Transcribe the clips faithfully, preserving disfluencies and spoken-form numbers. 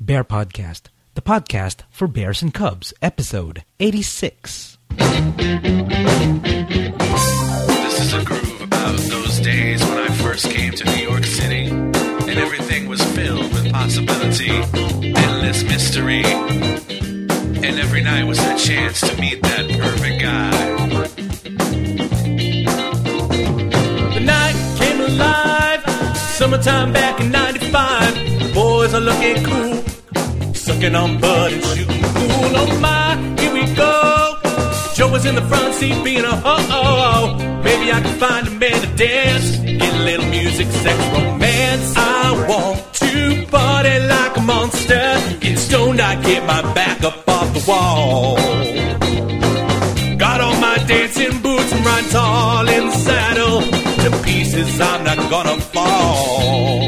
Bear Podcast, the podcast for bears and cubs, episode eighty-six. This is a groove about those days when I first came to New York City, and everything was filled with possibility, endless mystery, and every night was a chance to meet that perfect guy. The night came alive, summertime back in ninety-five. The boys are looking cool, sucking on bud and shooting pool. Oh my, here we go. Joe was in the front seat being a ho-oh. Maybe I can find a man to dance, get a little music, sex, romance. I want to party like a monster. Get stoned, I get my back up off the wall. Got on my dancing boots and ride tall in the saddle. To pieces, I'm not gonna fall.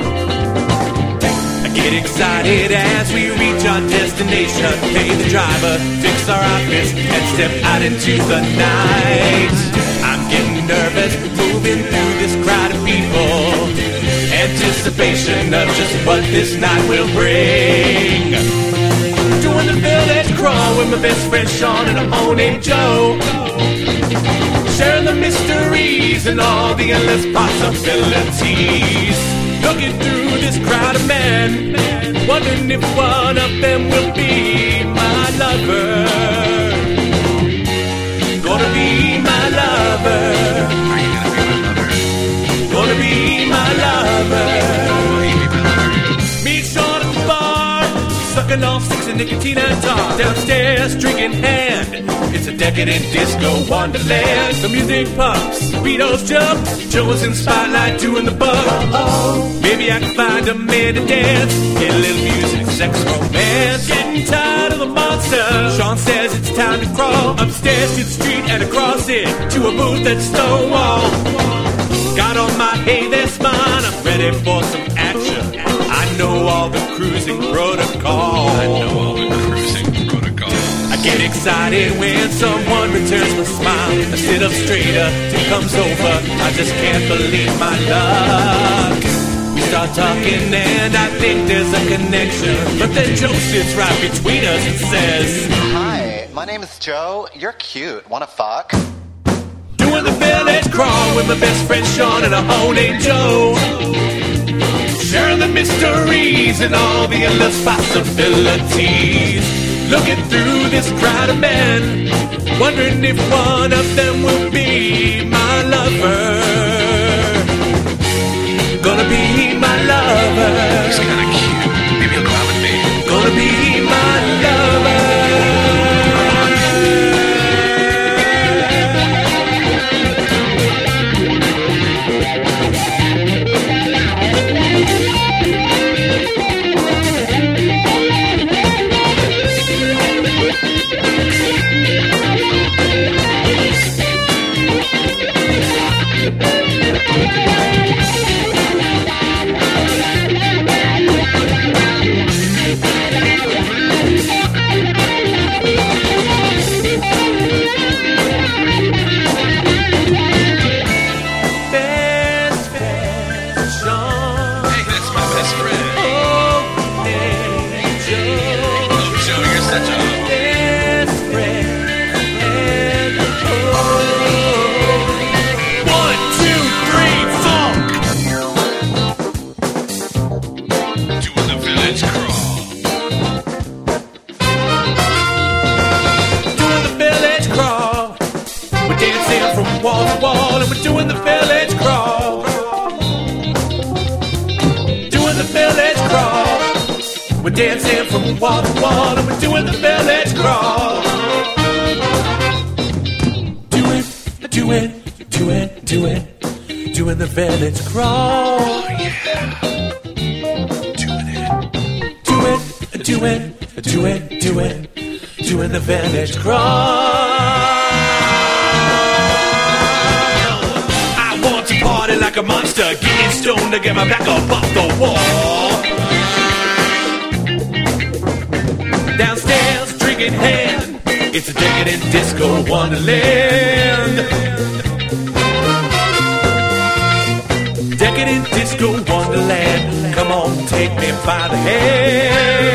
I get excited as we reach our destination. Pay the driver, fix our outfits, and step out into the night. I'm getting nervous, moving through this crowd of people. Anticipation of just what this night will bring. Doing the village crawl with my best friend Sean and a hoe named Joe. Sharing the mysteries and all the endless possibilities. Looking through this crowd of men, wondering if one of them will be my lover. Gonna be my lover. Are you gonna be my lover? Gonna be my lover. Will you be my lover? Meet Sean at the bar, sucking on sticks and nicotine and tar. Downstairs, drinking hand. It's a decadent disco wonderland. The music pumps, speedos jump. Joe's in spotlight doing the bug. Oh, maybe I can find a man to dance. Get a little music, sex, romance. Getting tired of the monster. Sean says it's time to crawl upstairs to the street and across it to a booth at Stonewall. Got on my hey there smile. I'm ready for some action. I know all the cruising protocol. I know all the cruising protocols. I get excited when someone returns my smile. I sit up straighter, it comes over. I just can't believe my luck. We start talking and I think there's a connection. But then Joe sits right between us and says, Hi, my name is Joe. You're cute. Wanna fuck? doing the village crawl with my best friend Sean and a hoe named Joe. Sharing the mysteries and all the endless possibilities. Looking through this crowd of men, wondering if one of them will be my lover. Gonna be my lover. He's kinda cute. Maybe he'll go out with me. Gonna be my lover. Wall to wall, and we're doing the village crawl. Doing the village crawl. We're dancing from wall to wall, and we're doing the village crawl. Do it, do it, do it, do it. Doing the village crawl. Oh yeah. Doing it. Do it, do it, do it, do it. Doing the village crawl. Party like a monster, getting stoned to get my back up off the wall. Downstairs, drinking hand. It's a decadent disco wonderland. Decadent disco wonderland. Come on, take me by the hand.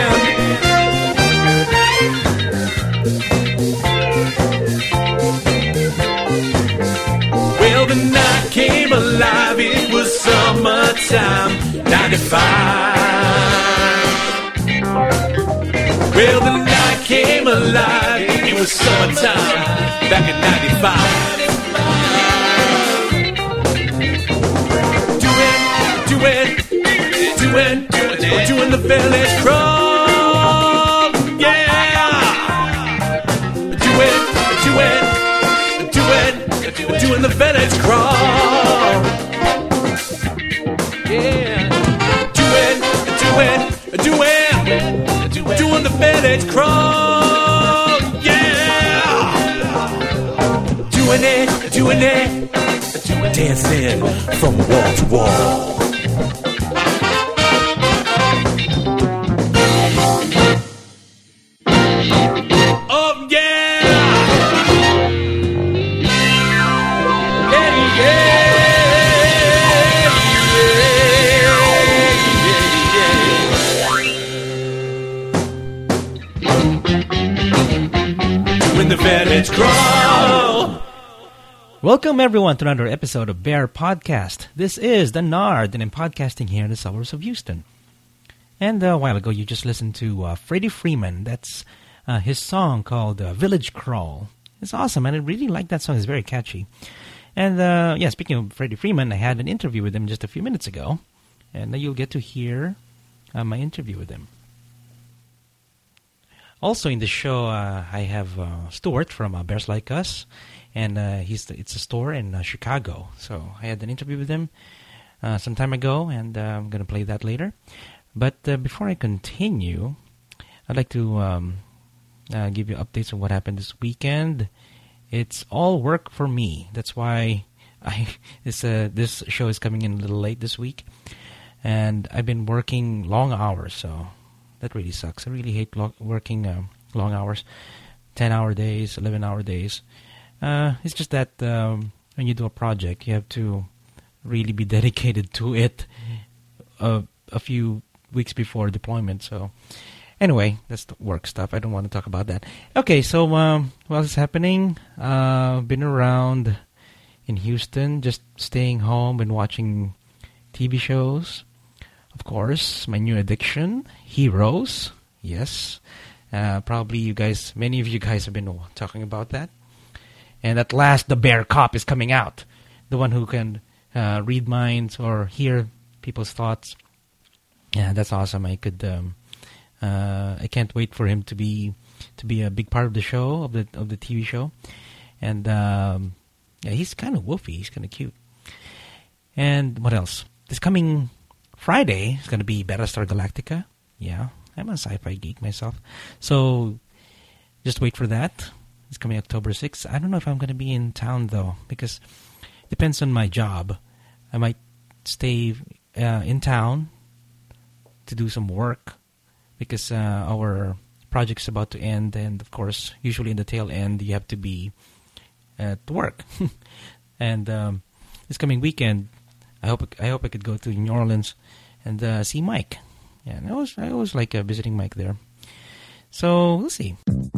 summertime, ninety-five. Well, the night came alive, it was summertime, back in ninety-five. Doing, doing, doing, doing, doing the village crawl, yeah. Doing, doing, doing, doing the village crawl, yeah. Doing, doing, doing, doing the village crawl, yeah. Doing it, doing it, dancing from wall to wall. Welcome everyone to another episode of Bear Podcast. This is the Nard, and I'm podcasting here in the suburbs of Houston. And a while ago, you just listened to uh, Freddie Freeman. That's uh, his song called uh, Village Crawl. It's awesome, and I really like that song. It's very catchy. And uh, yeah, speaking of Freddie Freeman, I had an interview with him just a few minutes ago, and you'll get to hear uh, my interview with him. Also in the show, uh, I have uh, Stuart from uh, Bears Like Us, and uh, he's the, it's a store in uh, Chicago. So I had an interview with him uh, some time ago, and uh, I'm going to play that later. But uh, before I continue, I'd like to um, uh, give you updates on what happened this weekend. It's all work for me. That's why I this uh, this show is coming in a little late this week, and I've been working long hours, so that really sucks. I really hate lo- working uh, long hours, ten-hour days, eleven-hour days. Uh, it's just that um, when you do a project, you have to really be dedicated to it uh, a few weeks before deployment. So anyway, that's the work stuff. I don't want to talk about that. Okay, so um, what's happening? Uh, been around in Houston, just staying home and watching T V shows. Of course, my new addiction, Heroes. Yes, uh, probably you guys, many of you guys have been talking about that. And at last, the Bear Cop is coming out. The one who can uh, read minds or hear people's thoughts. Yeah, that's awesome. I could, um, uh, I can't wait for him to be to be a big part of the show, of the of the T V show. And um, yeah, he's kind of woofy. He's kind of cute. And what else? This coming Friday is going to be Battlestar Galactica. Yeah, I'm a sci-fi geek myself. So just wait for that. It's coming October sixth. I don't know if I'm going to be in town, though, because it depends on my job. I might stay uh, in town to do some work because uh, our project's about to end. And, of course, usually in the tail end, you have to be at work. and um, this coming weekend, I hope I hope I could go to New Orleans and uh, see Mike. Yeah, and I always I always like uh, visiting Mike there. So we'll see.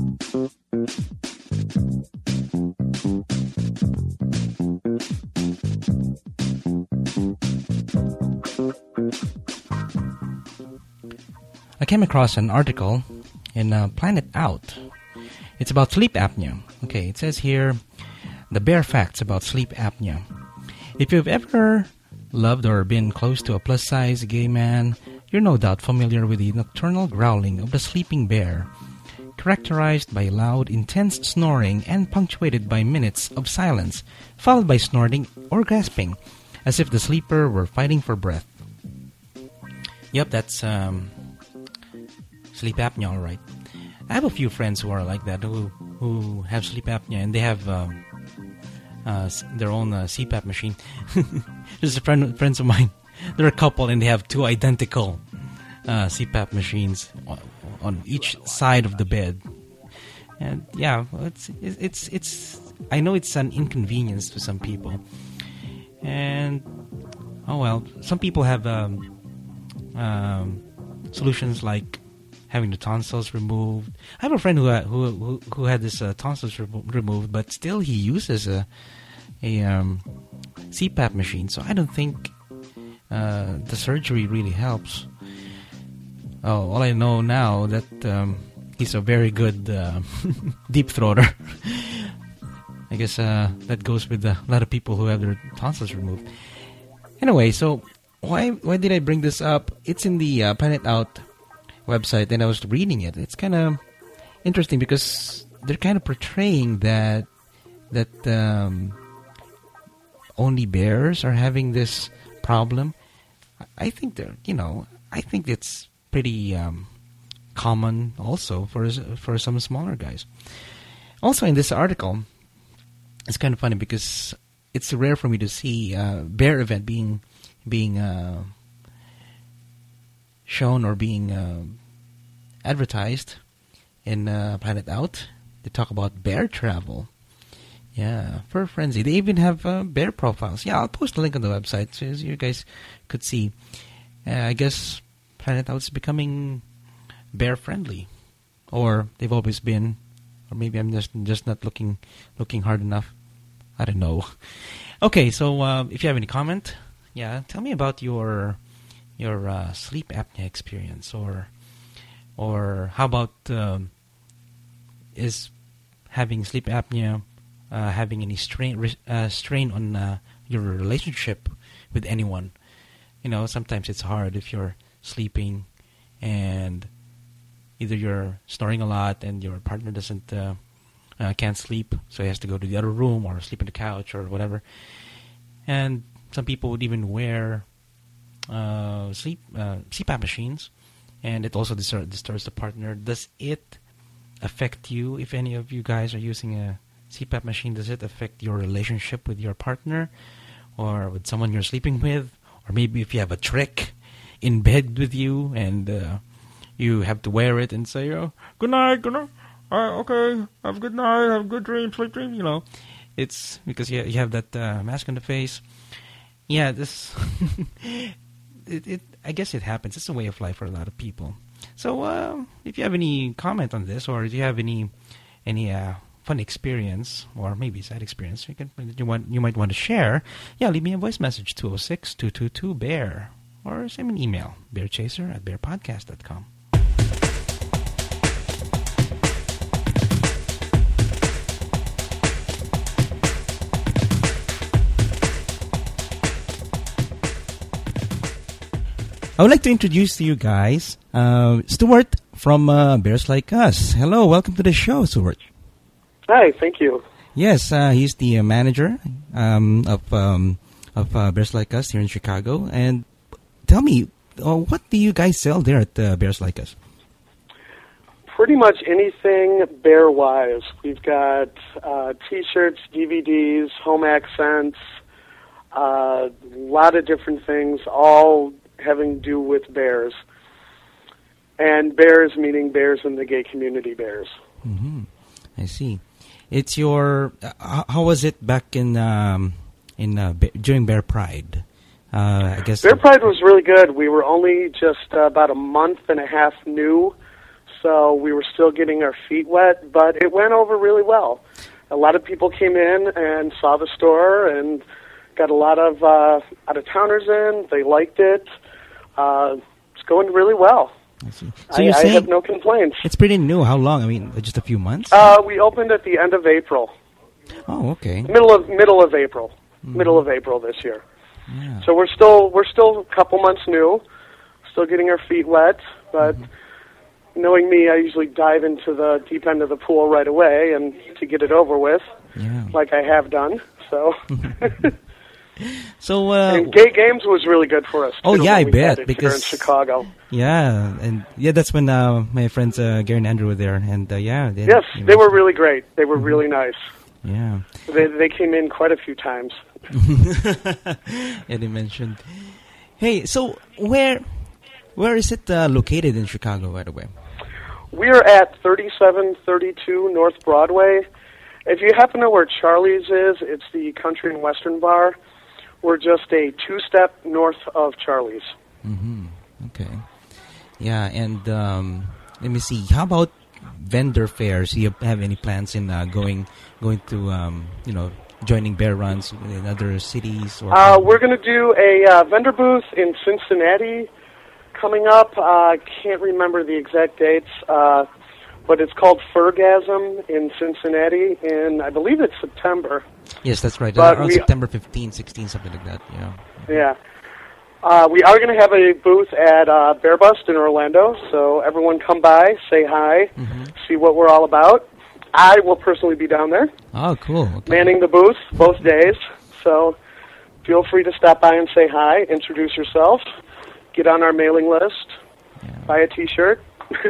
I came across an article in uh, Planet Out. It's about sleep apnea. Okay, it says here, the bare facts about sleep apnea. If you've ever loved or been close to a plus-size gay man, you're no doubt familiar with the nocturnal growling of the sleeping bear, characterized by loud, intense snoring and punctuated by minutes of silence, followed by snorting or gasping, as if the sleeper were fighting for breath. Yep, that's um, sleep apnea, all right. I have a few friends who are like that, who who have sleep apnea, and they have um, uh, their own uh, C PAP machine. Just a friend, friends of mine. They're a couple, and they have two identical uh, C PAP machines on, on each side of the bed. And yeah, it's it's it's. I know it's an inconvenience to some people, and oh well. Some people have um, um, solutions like having the tonsils removed. I have a friend who uh, who, who who had this uh, tonsils re- removed, but still he uses a a um, C PAP machine. So I don't think uh, the surgery really helps. Oh, all I know now that um, he's a very good uh, deep throater. I guess uh, that goes with a lot of people who have their tonsils removed. Anyway, so why why did I bring this up? It's in the uh, Planet Out website, and I was reading it. It's kind of interesting because they're kind of portraying that that um, only bears are having this problem. I think they're, you know, I think it's pretty um, common also for for some smaller guys. Also, in this article, it's kind of funny because it's rare for me to see a bear event being being uh, shown or being uh, advertised in uh, Planet Out. They talk about bear travel. Yeah, Fur Frenzy. They even have uh, bear profiles. Yeah, I'll post a link on the website so you guys could see. Uh, I guess Planet Out is becoming bear friendly, or they've always been, or maybe I'm just just not looking looking hard enough. I don't know. Okay, so uh, if you have any comment, yeah, tell me about your your uh, sleep apnea experience, or or how about um, is having sleep apnea uh, having any strain uh, strain on uh, your relationship with anyone? You know, sometimes it's hard if you're sleeping and either you're snoring a lot and your partner doesn't uh, uh, can't sleep, so he has to go to the other room or sleep on the couch or whatever. And some people would even wear uh, sleep uh, C PAP machines, and it also distur- disturbs the partner. Does it affect you? If any of you guys are using a C PAP machine, does it affect your relationship with your partner or with someone you're sleeping with? Or maybe if you have a trick in bed with you and uh, you have to wear it and say, oh, good night, good night, uh, okay, have a good night, have a good dream, sleep dream, you know. It's because you, you have that uh, mask on the face. Yeah, this, it, it, I guess it happens. It's a way of life for a lot of people. So uh, if you have any comment on this, or if you have any any uh, fun experience, or maybe sad experience, you can you want you might want to share. Yeah, leave me a voice message two oh six, two two two, bear, or send me an email bearchaser at bear podcast dot com. I would like to introduce to you guys uh, Stuart from uh, Bears Like Us. Hello, welcome to the show, Stuart. Hi, thank you. Yes, uh, he's the uh, manager um, of um, of uh, Bears Like Us here in Chicago. And tell me, uh, what do you guys sell there at uh, Bears Like Us? Pretty much anything bear-wise. We've got uh, T-shirts, D V Ds, home accents, a uh, lot of different things, all having to do with bears. And bears meaning bears in the gay community bears. Mm-hmm. I see. It's your. Uh, how was it back in um, in uh, Be- during Bear Pride? Uh, I guess Bear Pride was really good. We were only just uh, about a month and a half new, so we were still getting our feet wet. But it went over really well. A lot of people came in and saw the store and got a lot of uh, out of towners in. They liked it. Uh, it's going really well. I see. So I, you're saying I have no complaints. It's pretty new. How long? I mean, just a few months? Uh, we opened at the end of April. Oh, okay. Middle of middle of April. Mm. Middle of April this year. Yeah. So we're still we're still a couple months new, still getting our feet wet. But mm-hmm. knowing me, I usually dive into the deep end of the pool right away and to get it over with, yeah. like I have done. So. So uh, and Gay Games was really good for us. Too, oh yeah, I bet because here in Chicago. Yeah, and yeah, that's when uh, my friends uh, Gary and Andrew were there, and uh, yeah, they, yes, you know, they were really great. They were mm-hmm. really nice. Yeah, they they came in quite a few times. Yeah, they mentioned. Hey, so where where is it uh, located in Chicago, by the way? We're at thirty-seven thirty-two North Broadway. If you happen to know where Charlie's is, it's the Country and Western Bar. We're just a two-step north of Charlie's. Mm-hmm. Okay. Yeah, and um, let me see. How about vendor fairs? Do you have any plans in uh, going going to um, you know joining bear runs in other cities? Or Uh, we're going to do a uh, vendor booth in Cincinnati coming up. I uh, can't remember the exact dates, uh, but it's called Furgasm in Cincinnati, and I believe it's September. Yes, that's right. But Around we- September fifteenth, sixteenth, something like that. Yeah. Yeah. Uh, we are going to have a booth at uh, Bear Bust in Orlando, so everyone come by, say hi, Mm-hmm. see what we're all about. I will personally be down there, Oh, cool. Okay. manning the booth both days, so feel free to stop by and say hi, introduce yourself, get on our mailing list, Yeah. buy a T-shirt.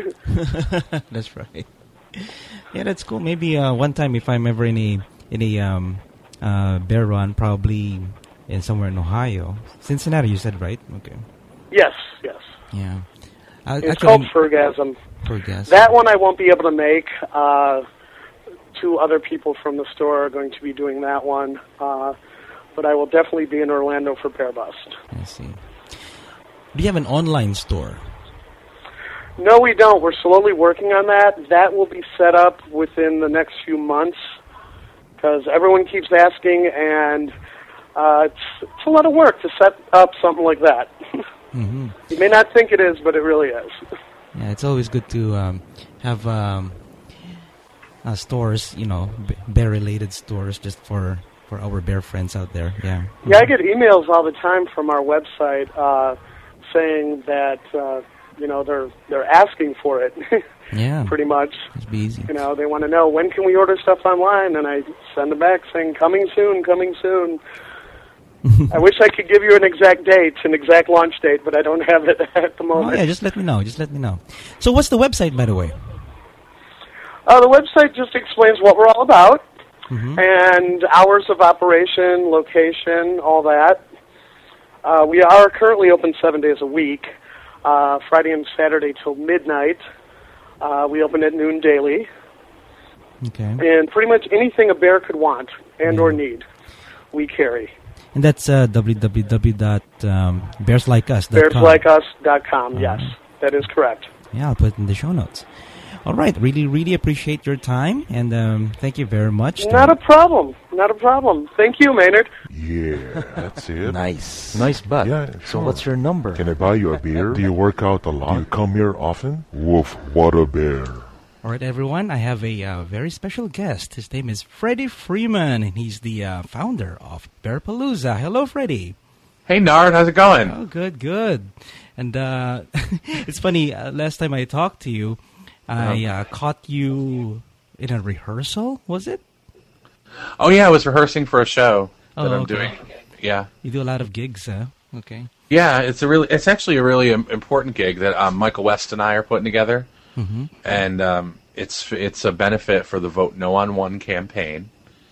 That's right. Yeah, that's cool. Maybe uh, one time if I'm ever in a in a um, uh, bear run, probably in somewhere in Ohio, Cincinnati. You said right? Okay. Yes, yes. Yeah. Uh, It's called Furgasm. for gas. That one I won't be able to make. Uh, two other people from the store are going to be doing that one. Uh, but I will definitely be in Orlando for Bear Bust. I see. Do you have an online store? No, we don't. We're slowly working on that. That will be set up within the next few months because everyone keeps asking, and uh, it's, it's a lot of work to set up something like that. Mm-hmm. You may not think it is, but it really is. Yeah, it's always good to um, have um, uh, stores, you know, b- bear-related stores just for, for our bear friends out there. Yeah. Yeah, I get emails all the time from our website uh, saying that uh, you know they're they're asking for it. Yeah. Pretty much. It's be easy. You know, they want to know when can we order stuff online, and I send them back saying coming soon, coming soon. I wish I could give you an exact date, an exact launch date, but I don't have it at the Oh, moment. yeah, just let me know. Just let me know. So what's the website, by the way? Uh, the website just explains what we're all about, Mm-hmm. and hours of operation, location, all that. Uh, we are currently open seven days a week, uh, Friday and Saturday till midnight. Uh, we open at noon daily, Okay. and pretty much anything a bear could want and or need, we carry. And that's uh, w w w dot bears like us dot com. bears like us dot com, Uh-huh. yes, that is correct. Yeah, I'll put it in the show notes. All right. Really, really appreciate your time, and um, thank you very much. Not a problem, not a problem. Thank you, Maynard. Yeah, that's it. Nice. Nice butt. Yeah, So sure. what's your number? Can I buy you a beer? Do you work out a lot? Do you come here often? Woof, what a bear. All right, everyone. I have a uh, very special guest. His name is Freddie Freeman, and he's the uh, founder of Bearpalooza. Hello, Freddie. Hey, Nard, how's it going? Oh, good, good. And uh, it's funny. Uh, last time I talked to you, I uh, caught you in a rehearsal. Was it? Oh, yeah, I was rehearsing for a show Oh, that I'm okay. doing. Yeah. You do a lot of gigs, huh? Okay. Yeah, it's a really, it's actually a really im- important gig that um, Michael West and I are putting together. Mm-hmm. And um, it's it's a benefit for the Vote No on One campaign.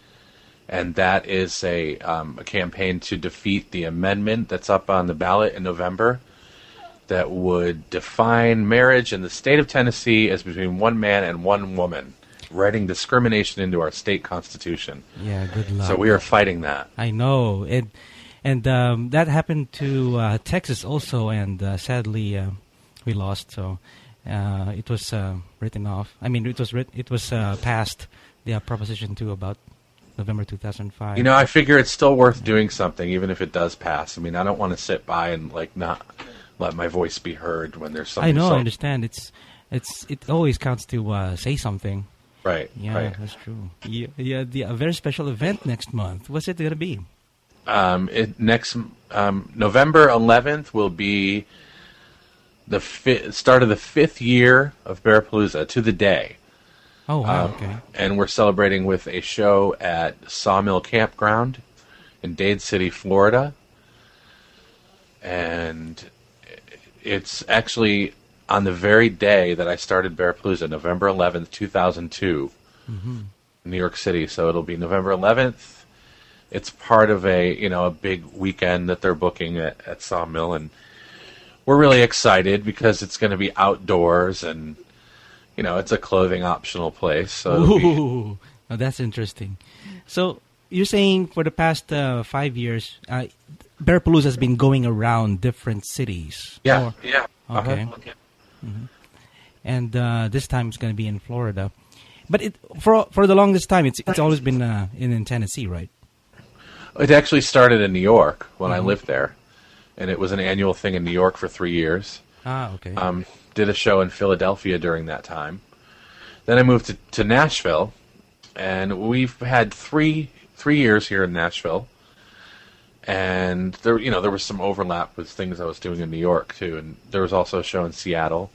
And that is a, um, a campaign to defeat the amendment that's up on the ballot in November that would define marriage in the state of Tennessee as between one man and one woman, writing discrimination into our state constitution. Yeah, good luck. So we are fighting that. I know. And, and um, that happened to uh, Texas also, and uh, sadly uh, we lost. So uh, it was uh, written off. I mean, it was writ- it was uh, passed, the uh, Proposition two about November two thousand five. You know, I figure it's still worth doing something, even if it does pass. I mean, I don't want to sit by and like not let my voice be heard when there's something. I know, so- I understand. It's it's it always counts to uh, say something. Right. Yeah, Right. that's true. Yeah, yeah the, a very special event next month. What's it going to be? Um, it, next um, November eleventh will be the fi- start of the fifth year of Bearpalooza to the day. Oh, wow, Um, okay. And we're celebrating with a show at Sawmill Campground in Dade City, Florida. And it's actually on the very day that I started Bearpalooza, November eleventh, two thousand two, Mm-hmm. in New York City. So it'll be November eleventh. It's part of a, you know, a big weekend that they're booking at, at Sawmill. And we're really excited because it's going to be outdoors and, you know, it's a clothing optional place. So it'll be- Ooh, now that's interesting. So you're saying for the past uh, five years, uh, Bearpalooza has been going around different cities. yeah, Or- yeah. Okay. Uh-huh. and uh, this time it's going to be in Florida. But it for for the longest time, it's it's always been uh, in, in Tennessee, right? It actually started in New York when mm-hmm. I lived there, and it was an annual thing in New York for three years. Ah, okay. Um, did a show in Philadelphia during that time. Then I moved to, to Nashville, and we've had three three years here in Nashville. And there, you know, there was some overlap with things I was doing in New York too, and there was also a show in Seattle.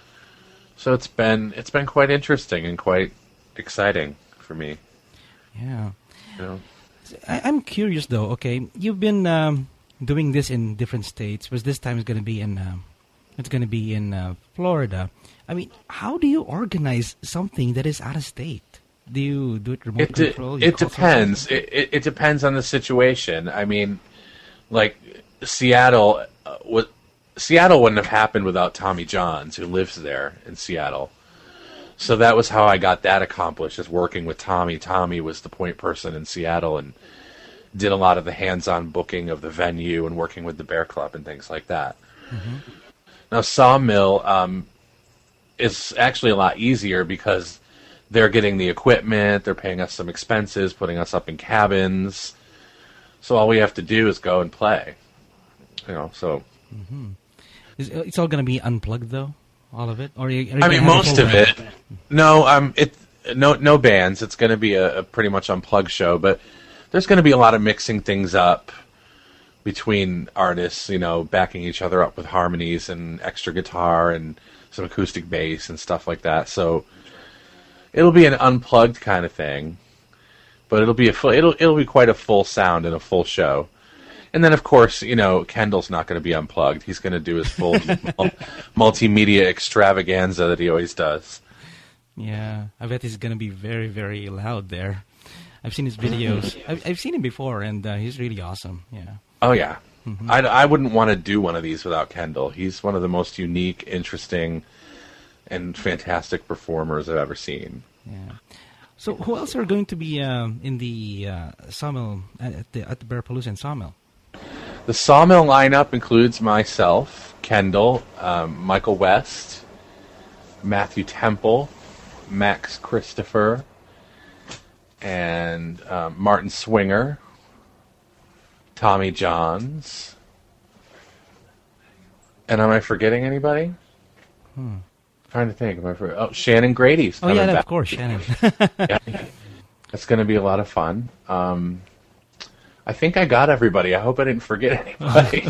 So it's been it's been quite interesting and quite exciting for me. Yeah. You know? I, I'm curious though. Okay, you've been um, doing this in different states. Was this time is going to be in? Uh, it's going to be in uh, Florida. I mean, how do you organize something that is out of state? Do you do it remote it de- control? You it depends. It, it, it depends on the situation. I mean, like Seattle, uh, was, Seattle wouldn't have happened without Tommy Johns, who lives there in Seattle. So that was how I got that accomplished, is working with Tommy. Tommy was the point person in Seattle and did a lot of the hands-on booking of the venue and working with the Bear Club and things like that. Mm-hmm. Now, Sawmill um, is actually a lot easier because they're getting the equipment, they're paying us some expenses, putting us up in cabins. So all we have to do is go and play. You know, so... Mm-hmm. Is, it's all going to be unplugged, though? All of it? Or are you, are you I mean, most of it. No, um, it no no bands. It's going to be a, a pretty much unplugged show, but there's going to be a lot of mixing things up between artists, you know, backing each other up with harmonies and extra guitar and some acoustic bass and stuff like that. So it'll be an unplugged kind of thing, but it'll be a full, it'll it'll be quite a full sound and a full show. And then, of course, you know, Kendall's not going to be unplugged. He's going to do his full mul- multimedia extravaganza that he always does. Yeah, I bet he's going to be very, very loud there. I've seen his videos. I've, I've seen him before, and uh, he's really awesome. Yeah. Oh, yeah. Mm-hmm. I, I wouldn't want to do one of these without Kendall. He's one of the most unique, interesting, and fantastic performers I've ever seen. Yeah. So who else are going to be um, in the uh, Sawmill, at the, at the Bearpalooza and Sawmill? The Sawmill lineup includes myself, Kendall, um, Michael West, Matthew Temple, Max Christopher, and um, Martin Swinger, Tommy Johns. And am I forgetting anybody? Hmm. I'm trying to think. Am I for- oh, Shannon Grady's coming Oh, yeah, back. of course, Shannon. Yeah. That's going to be a lot of fun. Um, I think I got everybody. I hope I didn't forget anybody.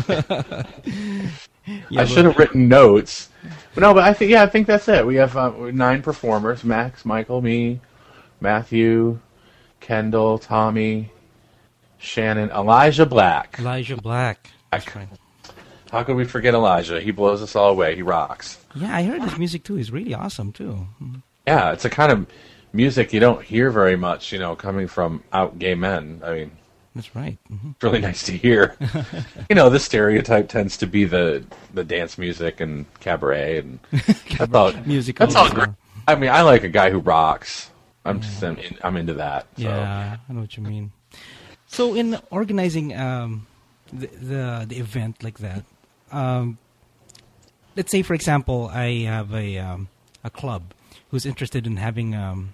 yeah, I should have written notes. But no, but I think yeah, I think that's it. We have uh, nine performers: Max, Michael, me, Matthew, Kendall, Tommy, Shannon, Elijah Black. Elijah Black. That's right. How could we forget Elijah? He blows us all away. He rocks. Yeah, I heard his music too. He's really awesome too. Yeah, it's a kind of music you don't hear very much, you know, coming from out gay men. I mean. That's right. Mm-hmm. It's really nice to hear. You know, the stereotype tends to be the, the dance music and cabaret and that's all. Musical. That's all great. I mean, I like a guy who rocks. I'm just I'm, in, I'm into that. So. Yeah, I know what you mean. So, in organizing um, the, the the event like that, um, let's say, for example, I have a um, a club who's interested in having um,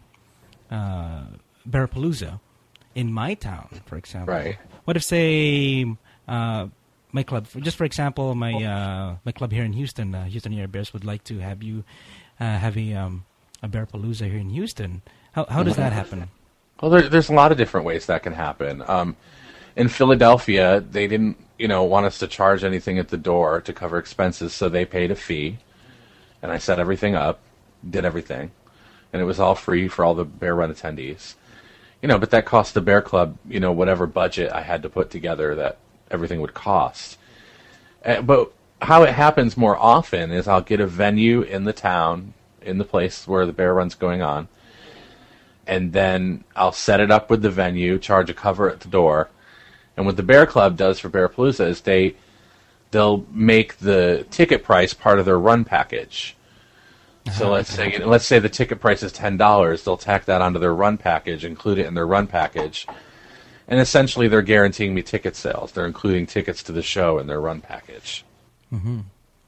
uh, Bearpalooza in my town, for example. Right. What if, say, uh, my club, just for example, my uh, my club here in Houston, uh, Houston Air Bears, would like to have you uh, have a um, a Bearpalooza here in Houston. How how does that happen? Well, there, there's a lot of different ways that can happen. Um, in Philadelphia, they didn't, you know, want us to charge anything at the door to cover expenses, so they paid a fee, and I set everything up, did everything, and it was all free for all the Bear Run attendees. You know, but that cost the Bear Club, you know, whatever budget I had to put together that everything would cost. Uh, but how it happens more often is I'll get a venue in the town, in the place where the Bear Run's going on, and then I'll set it up with the venue, charge a cover at the door. And what the Bear Club does for Bearpalooza is they, they'll make the ticket price part of their run package. So let's say let's say the ticket price is ten dollars. They'll tack that onto their run package, include it in their run package, and essentially they're guaranteeing me ticket sales. They're including tickets to the show in their run package. Mm-hmm.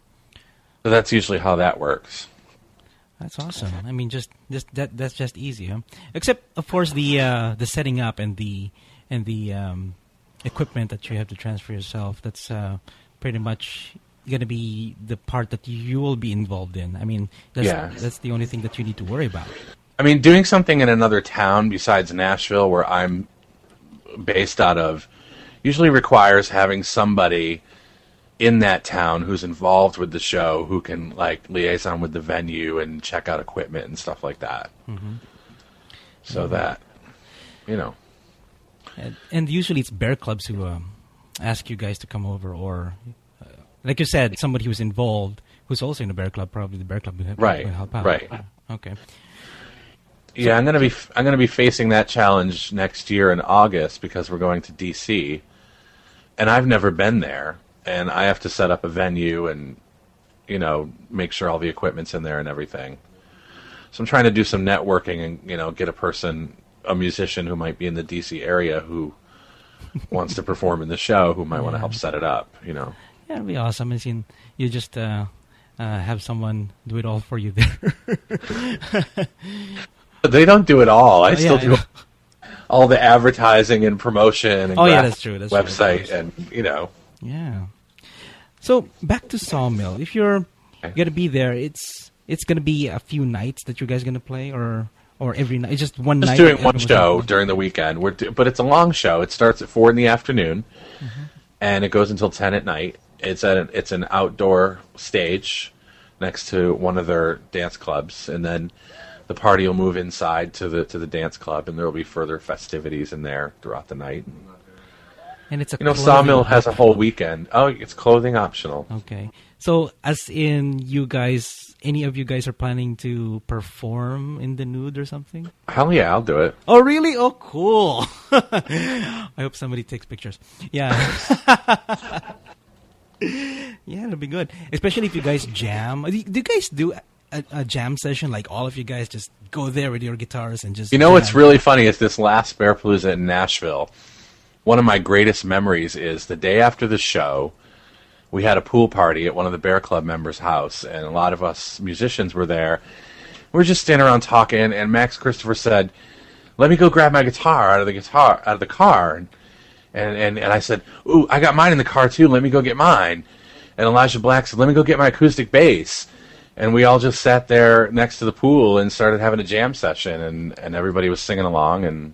So that's usually how that works. That's awesome. I mean, just, just that that's just easy, huh? Except, of course, the uh, the setting up and the and the um, equipment that you have to transfer yourself, that's uh, pretty much going to be the part that you will be involved in. I mean, that's, Yeah. that's the only thing that you need to worry about. I mean, doing something in another town besides Nashville, where I'm based out of, usually requires having somebody in that town who's involved with the show, who can like liaison with the venue and check out equipment and stuff like that. Mm-hmm. So mm-hmm. that, you know. And, and usually it's bear clubs who um, ask you guys to come over, or, uh, like you said, somebody who's involved, who's also in the bear club, probably the bear club will help, right. will help out. Right. Okay. Yeah, I'm gonna be I'm gonna be facing that challenge next year in August because we're going to D C, and I've never been there, and I have to set up a venue and, you know, make sure all the equipment's in there and everything. So I'm trying to do some networking and, you know, get a person, a musician who might be in the D C area who wants to perform in the show, who might yeah. want to help set it up, you know. Yeah, it'd be awesome. I mean, you just uh, uh, have someone do it all for you there. They don't do it all. I oh, still yeah, do yeah. all the advertising and promotion and oh, yeah, that's true. That's website true. and, you know. Yeah. So back to Sawmill. If you're Okay. gonna be there, it's it's gonna be a few nights that you guys gonna play, or or every night. It's just one Just night. doing one everyone's show gonna- during the weekend. We're do- but it's a long show. It starts at four in the afternoon, Mm-hmm. and it goes until ten at night. It's at an, it's an outdoor stage next to one of their dance clubs, and then the party will move inside to the to the dance club, and there will be further festivities in there throughout the night. And it's a You know, clothing- Sawmill has a whole weekend. Oh, it's clothing optional. Okay. So, as in you guys, any of you guys are planning to perform in the nude or something? Hell yeah, I'll do it. Oh, really? Oh, cool. I hope somebody takes pictures. Yeah. Yeah, it'll be good. Especially if you guys jam. Do you do you guys do a, a jam session? Like all of you guys just go there with your guitars and just You know jam? what's really funny is this last Bearpalooza in Nashville. One of my greatest memories is the day after the show, we had a pool party at one of the Bear Club members' house, and a lot of us musicians were there. We were just standing around talking, and Max Christopher said, "Let me go grab my guitar out of the guitar out of the car." And and, and I said, "Ooh, I got mine in the car too. Let me go get mine." And Elijah Black said, "Let me go get my acoustic bass." And we all just sat there next to the pool and started having a jam session, and, and everybody was singing along, and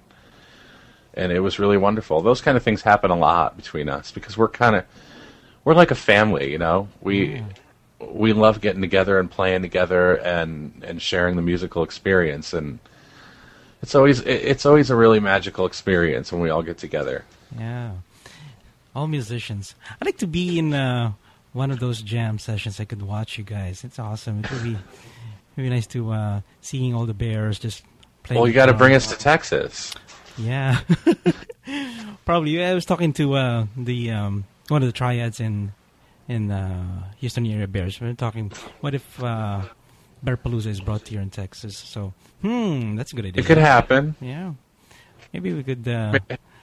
and it was really wonderful. Those kind of things happen a lot between us because we're kind of we're like a family, you know. We Yeah. we love getting together and playing together and, and sharing the musical experience, and it's always it- it's always a really magical experience when we all get together. Yeah. All musicians. I'd like to be in uh, one of those jam sessions. I could watch you guys. It's awesome. It would be, it'd be nice to uh, seeing all the Bears just playing. Well, you got to guitar. bring us to Texas. Yeah. Probably. I was talking to uh, the um, one of the triads in in uh, Houston area Bears. We were talking, what if uh, Bearpalooza is brought here in Texas? So, hmm, that's a good idea. It could happen. Yeah. Maybe we could uh,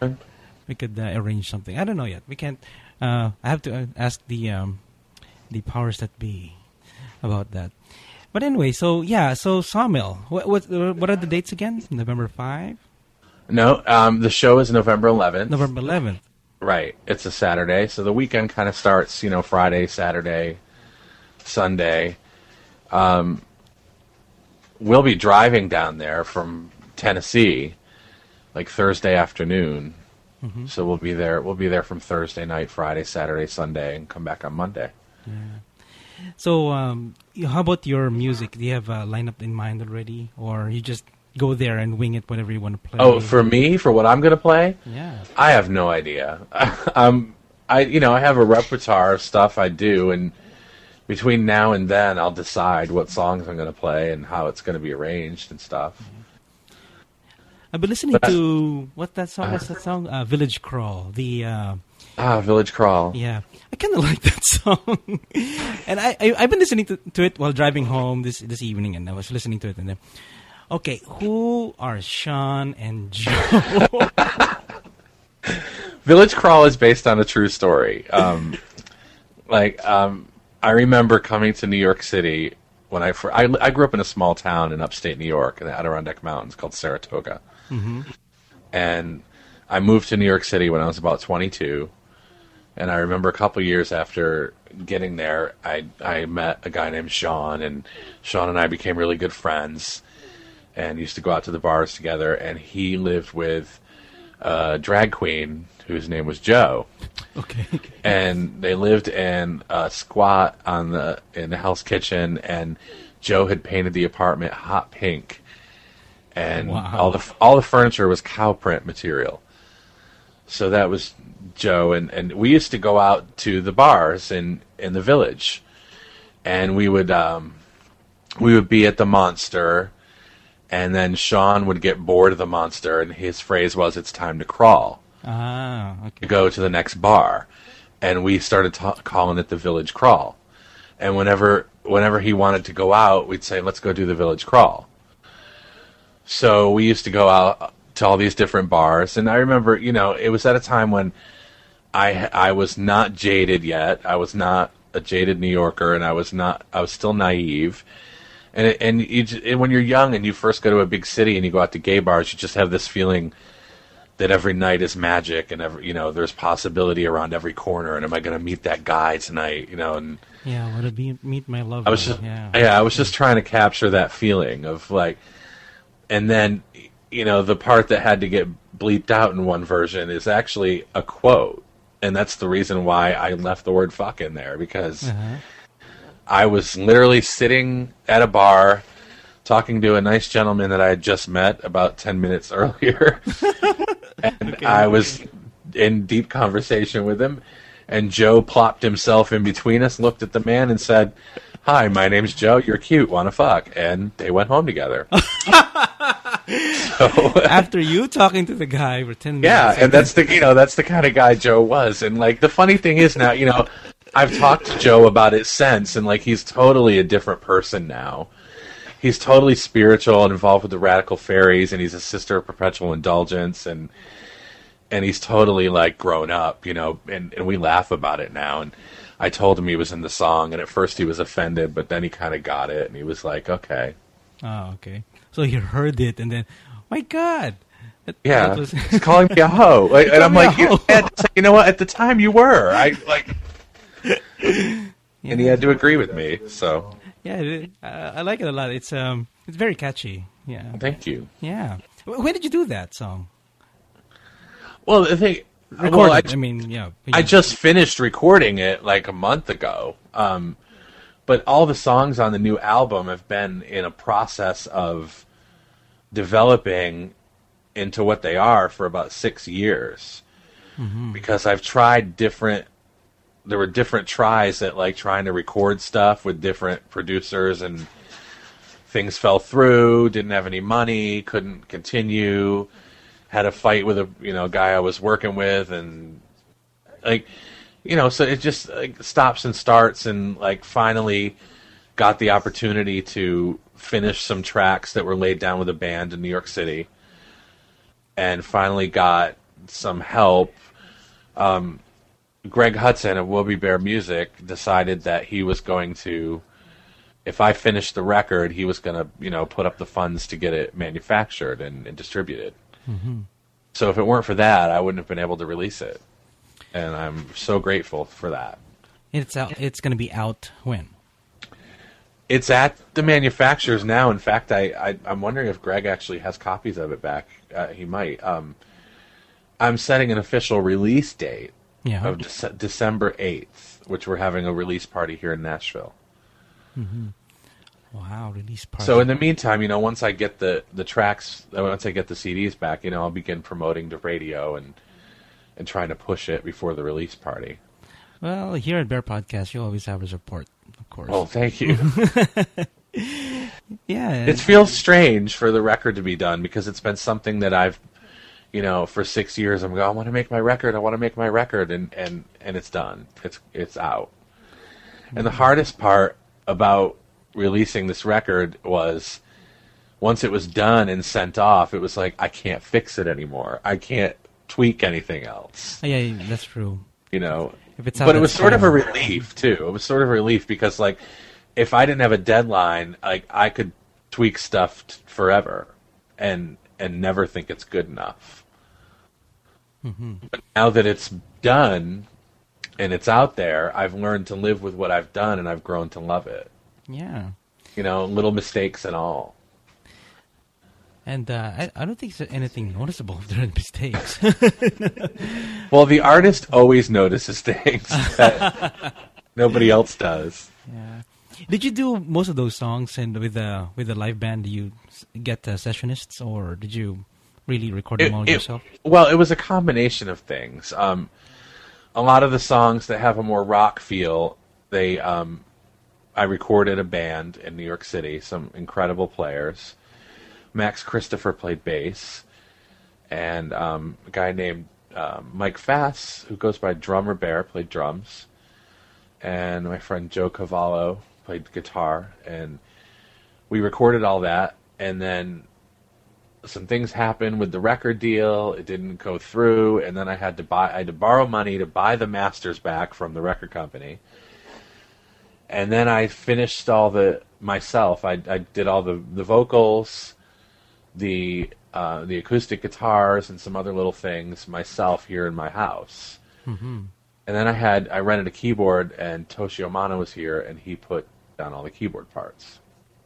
we could uh, arrange something. I don't know yet. We can't. Uh, I have to uh, ask the um, the powers that be about that. But anyway, so yeah, so Sawmill. What what what are the dates again? November fifth, No, um, the show is November eleventh. November eleventh. Right. It's a Saturday, so the weekend kind of starts, you know, Friday, Saturday, Sunday. Um, we'll be driving down there from Tennessee, like Thursday afternoon. Mm-hmm. So we'll be there. We'll be there from Thursday night, Friday, Saturday, Sunday, and come back on Monday. So, um, y- how about your music? Do you have a lineup in mind already, or you just go there and wing it, whatever you want to play? Oh, for me, for what I'm going to play, yeah. I have no idea. um, I you know I have a repertoire of stuff I do, and between now and then, I'll decide what songs I'm going to play and how it's going to be arranged and stuff. I've been listening But I- to what that song? What's that song? Uh, Village Crawl. The uh, Ah, Village Crawl. yeah, I kind of like that song, and I, I I've been listening to, to it while driving home this this evening, and I was listening to it, and then okay, who are Sean and Joe? Village Crawl is based on a true story. Um, like, um, I remember coming to New York City when I, fir- I I grew up in a small town in upstate New York in the Adirondack Mountains called Saratoga, Mm-hmm. and I moved to New York City when I was about twenty-two, and I remember a couple years after getting there, I I met a guy named Sean, and Sean and I became really good friends, and used to go out to the bars together. And he lived with a drag queen whose name was Joe. Okay. And they lived in a squat on the in the Hell's Kitchen, and Joe had painted the apartment hot pink, and Wow. all the all the furniture was cow print material. So that was Joe, and, and we used to go out to the bars in, in the Village, and we would um, we would be at the Monster, and then Sean would get bored of the Monster, and his phrase was, "It's time to crawl." Ah, okay. To go to the next bar, and we started ta- calling it the Village Crawl. And whenever whenever he wanted to go out, we'd say, "Let's go do the Village Crawl." So we used to go out to all these different bars, and I remember, you know, it was at a time when I I was not jaded yet. I was not a jaded New Yorker, and I was not. I was still naive. And it, and, you, j- and when you're young and you first go to a big city and you go out to gay bars, you just have this feeling that every night is magic, and every, you know, there's possibility around every corner. And am I going to meet that guy tonight? You know, and Yeah, I want to be meet my lover. I was just yeah. yeah, I was just trying to capture that feeling of like, and then, you know, the part that had to get bleeped out in one version is actually a quote, and that's the reason why I left the word "fuck" in there, because Uh-huh. I was literally sitting at a bar talking to a nice gentleman that I had just met about ten minutes earlier, and Okay. I was in deep conversation with him, and Joe plopped himself in between us, looked at the man, and said, "Hi, my name's Joe. You're cute. Want to fuck?" And they went home together. So, After you talking to the guy for ten minutes. yeah, and that's the you know that's the kind of guy Joe was. And like the funny thing is now, you know, I've talked to Joe about it since, and like he's totally a different person now. He's totally spiritual and involved with the Radical Fairies, and he's a sister of Perpetual Indulgence, and and he's totally like grown up, you know. And, and we laugh about it now. And I told him he was in the song, and at first he was offended, but then he kind of got it, and he was like, "Okay." Oh, okay. So he heard it, and then, my God. That, Yeah, that was- he's calling me a hoe, like, and called I'm me a like, you know, hoe. Ed, it's like, you know what? At the time, you were. I like, and he had to agree with me. So, Yeah, it, uh, I like it a lot. It's um, it's very catchy. Yeah, thank you. yeah. Wh- When did you do that song? Well, the thing, Record well, I, it. I mean, yeah. I just finished recording it like a month ago. Um, but all the songs on the new album have been in a process of developing into what they are for about six years. Mm-hmm. Because I've tried different, there were different tries at like trying to record stuff with different producers, and things fell through, didn't have any money, couldn't continue, had a fight with a, you know, guy I was working with, and like, you know, so it just like stops and starts, and like finally got the opportunity to finish some tracks that were laid down with a band in New York City, and finally got some help. Um, Greg Hudson of Wilby Bear Music decided that he was going to, if I finished the record, he was going to, you know, put up the funds to get it manufactured and, and distributed. Mm-hmm. So if it weren't for that, I wouldn't have been able to release it. And I'm so grateful for that. It's out. It's going to be out when? It's at the manufacturers now. In fact, I, I, I'm wondering if Greg actually has copies of it back. Uh, he might. Um, I'm setting an official release date Yeah. of Dece- December eighth, which we're having a release party here in Nashville. Mm-hmm. Wow, release party. So in the meantime, you know, once I get the, the tracks, uh, once I get the C Ds back, you know, I'll begin promoting the radio and and trying to push it before the release party. Well, here at Bear Podcast, you always have a support, of course. Oh, thank you. Yeah. It feels strange for the record to be done because it's been something that I've, you know, for six years I'm going, I want to make my record, I want to make my record, and, and, and it's done. It's it's out. And the hardest part about releasing this record was once it was done and sent off, it was like, I can't fix it anymore. I can't tweak anything else. Oh, yeah, yeah, that's true. You know, If it's out, but it was it's sort of a fine. relief too. It was sort of a relief because, like, if I didn't have a deadline, like I could tweak stuff t- forever, and and never think it's good enough. Mm-hmm. But now that it's done and it's out there, I've learned to live with what I've done, and I've grown to love it. Yeah. You know, little mistakes and all. And uh, I, I don't think there's anything noticeable if there are mistakes. Well, the artist always notices things that nobody else does. Yeah. Did you do most of those songs and with the with the live band? Do you s- get uh, sessionists, or did you really record them It- all it- yourself? Well, it was a combination of things. Um, a lot of the songs that have a more rock feel, they um, I recorded a band in New York City, some incredible players. Max Christopher played bass, and um, a guy named um, Mike Fass, who goes by Drummer Bear, played drums, and my friend Joe Cavallo played guitar, and we recorded all that, and then some things happened with the record deal. It didn't go through, and then I had to buy, I had to borrow money to buy the masters back from the record company, and then I finished all the myself. I, I did all the the vocals, the uh, the acoustic guitars, and some other little things myself here in my house. Mm-hmm. And then I had I rented a keyboard, and Toshio Mano was here, and he put down all the keyboard parts.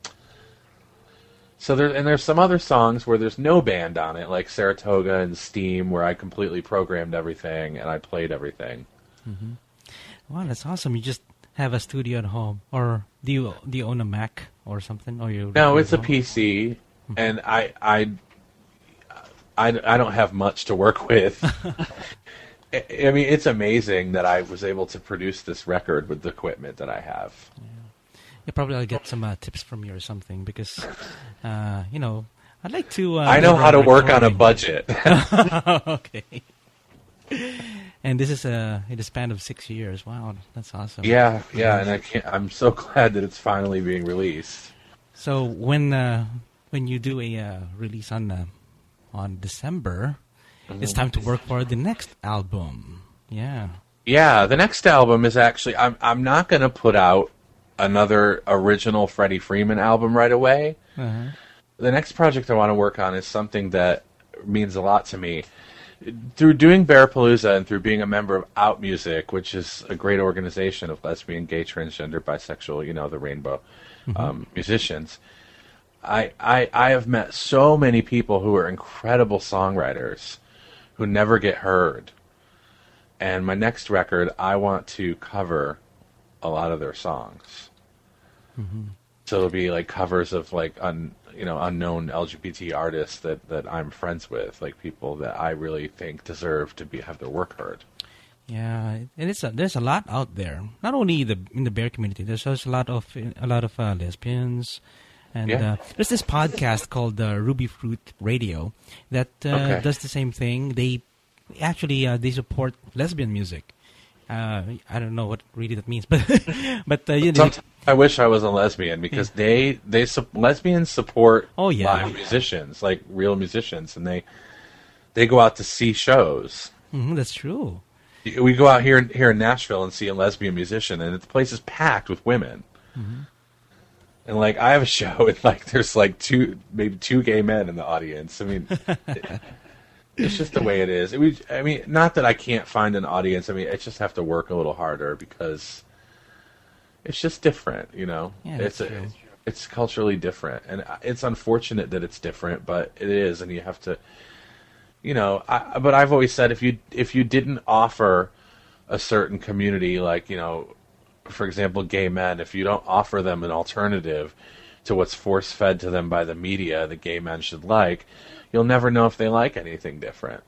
So there, and there's some other songs where there's no band on it, like Saratoga and Steam, where I completely programmed everything and I played everything. Mm-hmm. Wow, that's awesome! You just have a studio at home, or do you do you own a Mac or something? Or you? No, it's a home? P C, and I, I, I, I don't have much to work with. I I mean, it's amazing that I was able to produce this record with the equipment that I have. Yeah, yeah probably I'll get some uh, tips from you or something, because, uh, you know, I'd like to. Uh, I know do how to some work on a recording. budget. Okay. And this is uh, in the span of six years. Wow, that's awesome. Yeah, yeah, and I can't. I'm so glad that it's finally being released. So when uh, when you do a uh, release on uh, on December, Mm-hmm. it's time to work for the next album. Yeah. Yeah, the next album is actually. I'm. I'm not going to put out another original Freddie Freeman album right away. Uh-huh. The next project I want to work on is something that means a lot to me. Through doing Bearapalooza and through being a member of Out Music, which is a great organization of lesbian, gay, transgender, bisexual, you know, the rainbow Mm-hmm. um, musicians, I, I I have met so many people who are incredible songwriters who never get heard. And my next record, I want to cover a lot of their songs. Mm-hmm. So it'll be like covers of like un, you know unknown L G B T artists that, that I'm friends with, like people that I really think deserve to be have their work heard. Yeah, and it's a, there's a lot out there. Not only the in the bear community. There's also a lot of a lot of uh, lesbians, and Yeah. uh, there's this podcast called uh, Ruby Fruit Radio that uh, Okay. does the same thing. They actually uh, they support lesbian music. Uh, I don't know what really that means, but but uh, you know, Sometimes I wish I was a lesbian because they they su- lesbians support Oh, yeah. live musicians, like real musicians, and they they go out to see shows. mhm, that's true. We go out here here in Nashville and see a lesbian musician, and the place is packed with women. Mm-hmm. And like I have a show, and like there's like two maybe two gay men in the audience. I mean, it, it's just the way it is. It, we, I mean, not that I can't find an audience. I mean, I just have to work a little harder because it's just different, you know. Yeah, it's that's a, true. it's culturally different, and it's unfortunate that it's different, but it is, and you have to. You know, I, but I've always said if you if you didn't offer a certain community, like, you know, for example, gay men, if you don't offer them an alternative to what's force fed to them by the media that gay men should like, you'll never know if they like anything different.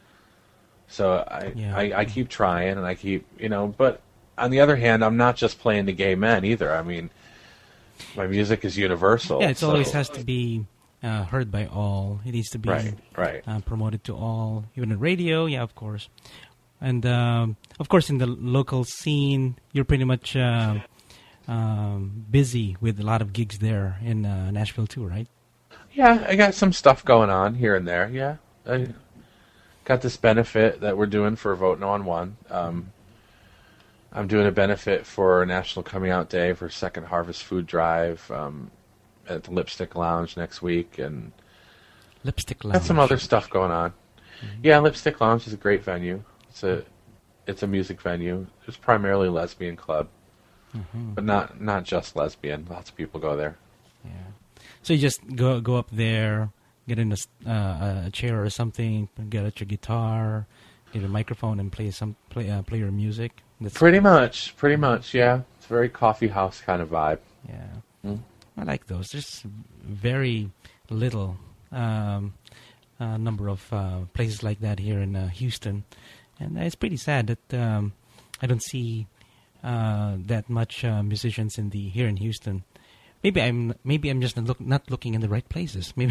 So I, Yeah. I, I keep trying, and I keep, you know, but on the other hand, I'm not just playing to gay men either. I mean, my music is universal. Yeah, it so- always has to be uh, heard by all. It needs to be Right, right. Uh, promoted to all, even on radio. Yeah, of course. And um, of course, in the local scene, you're pretty much uh, um, busy with a lot of gigs there in uh, Nashville too, right? Yeah, I got some stuff going on here and there. Yeah, I got this benefit that we're doing for Vote No on One. Um, I'm doing a benefit for National Coming Out Day for Second Harvest Food Drive um, at the Lipstick Lounge next week, and Lipstick Lounge. got some other stuff going on. Yeah, Lipstick Lounge is a great venue. It's a it's a music venue. It's primarily lesbian club, Mm-hmm. but not not just lesbian. Lots of people go there. Yeah. So you just go go up there, get in a, s- uh, a chair or something, get out your guitar, get a microphone, and play some play uh, play your music. That's, Pretty much, pretty much, yeah. It's a very coffee house kind of vibe. yeah. Mm. I like those. There's very little um, uh, number of uh, places like that here in uh, Houston, and it's pretty sad that um, I don't see uh, that much uh, musicians in the here in Houston. Maybe I'm maybe I'm just not, look, not looking in the right places. Maybe.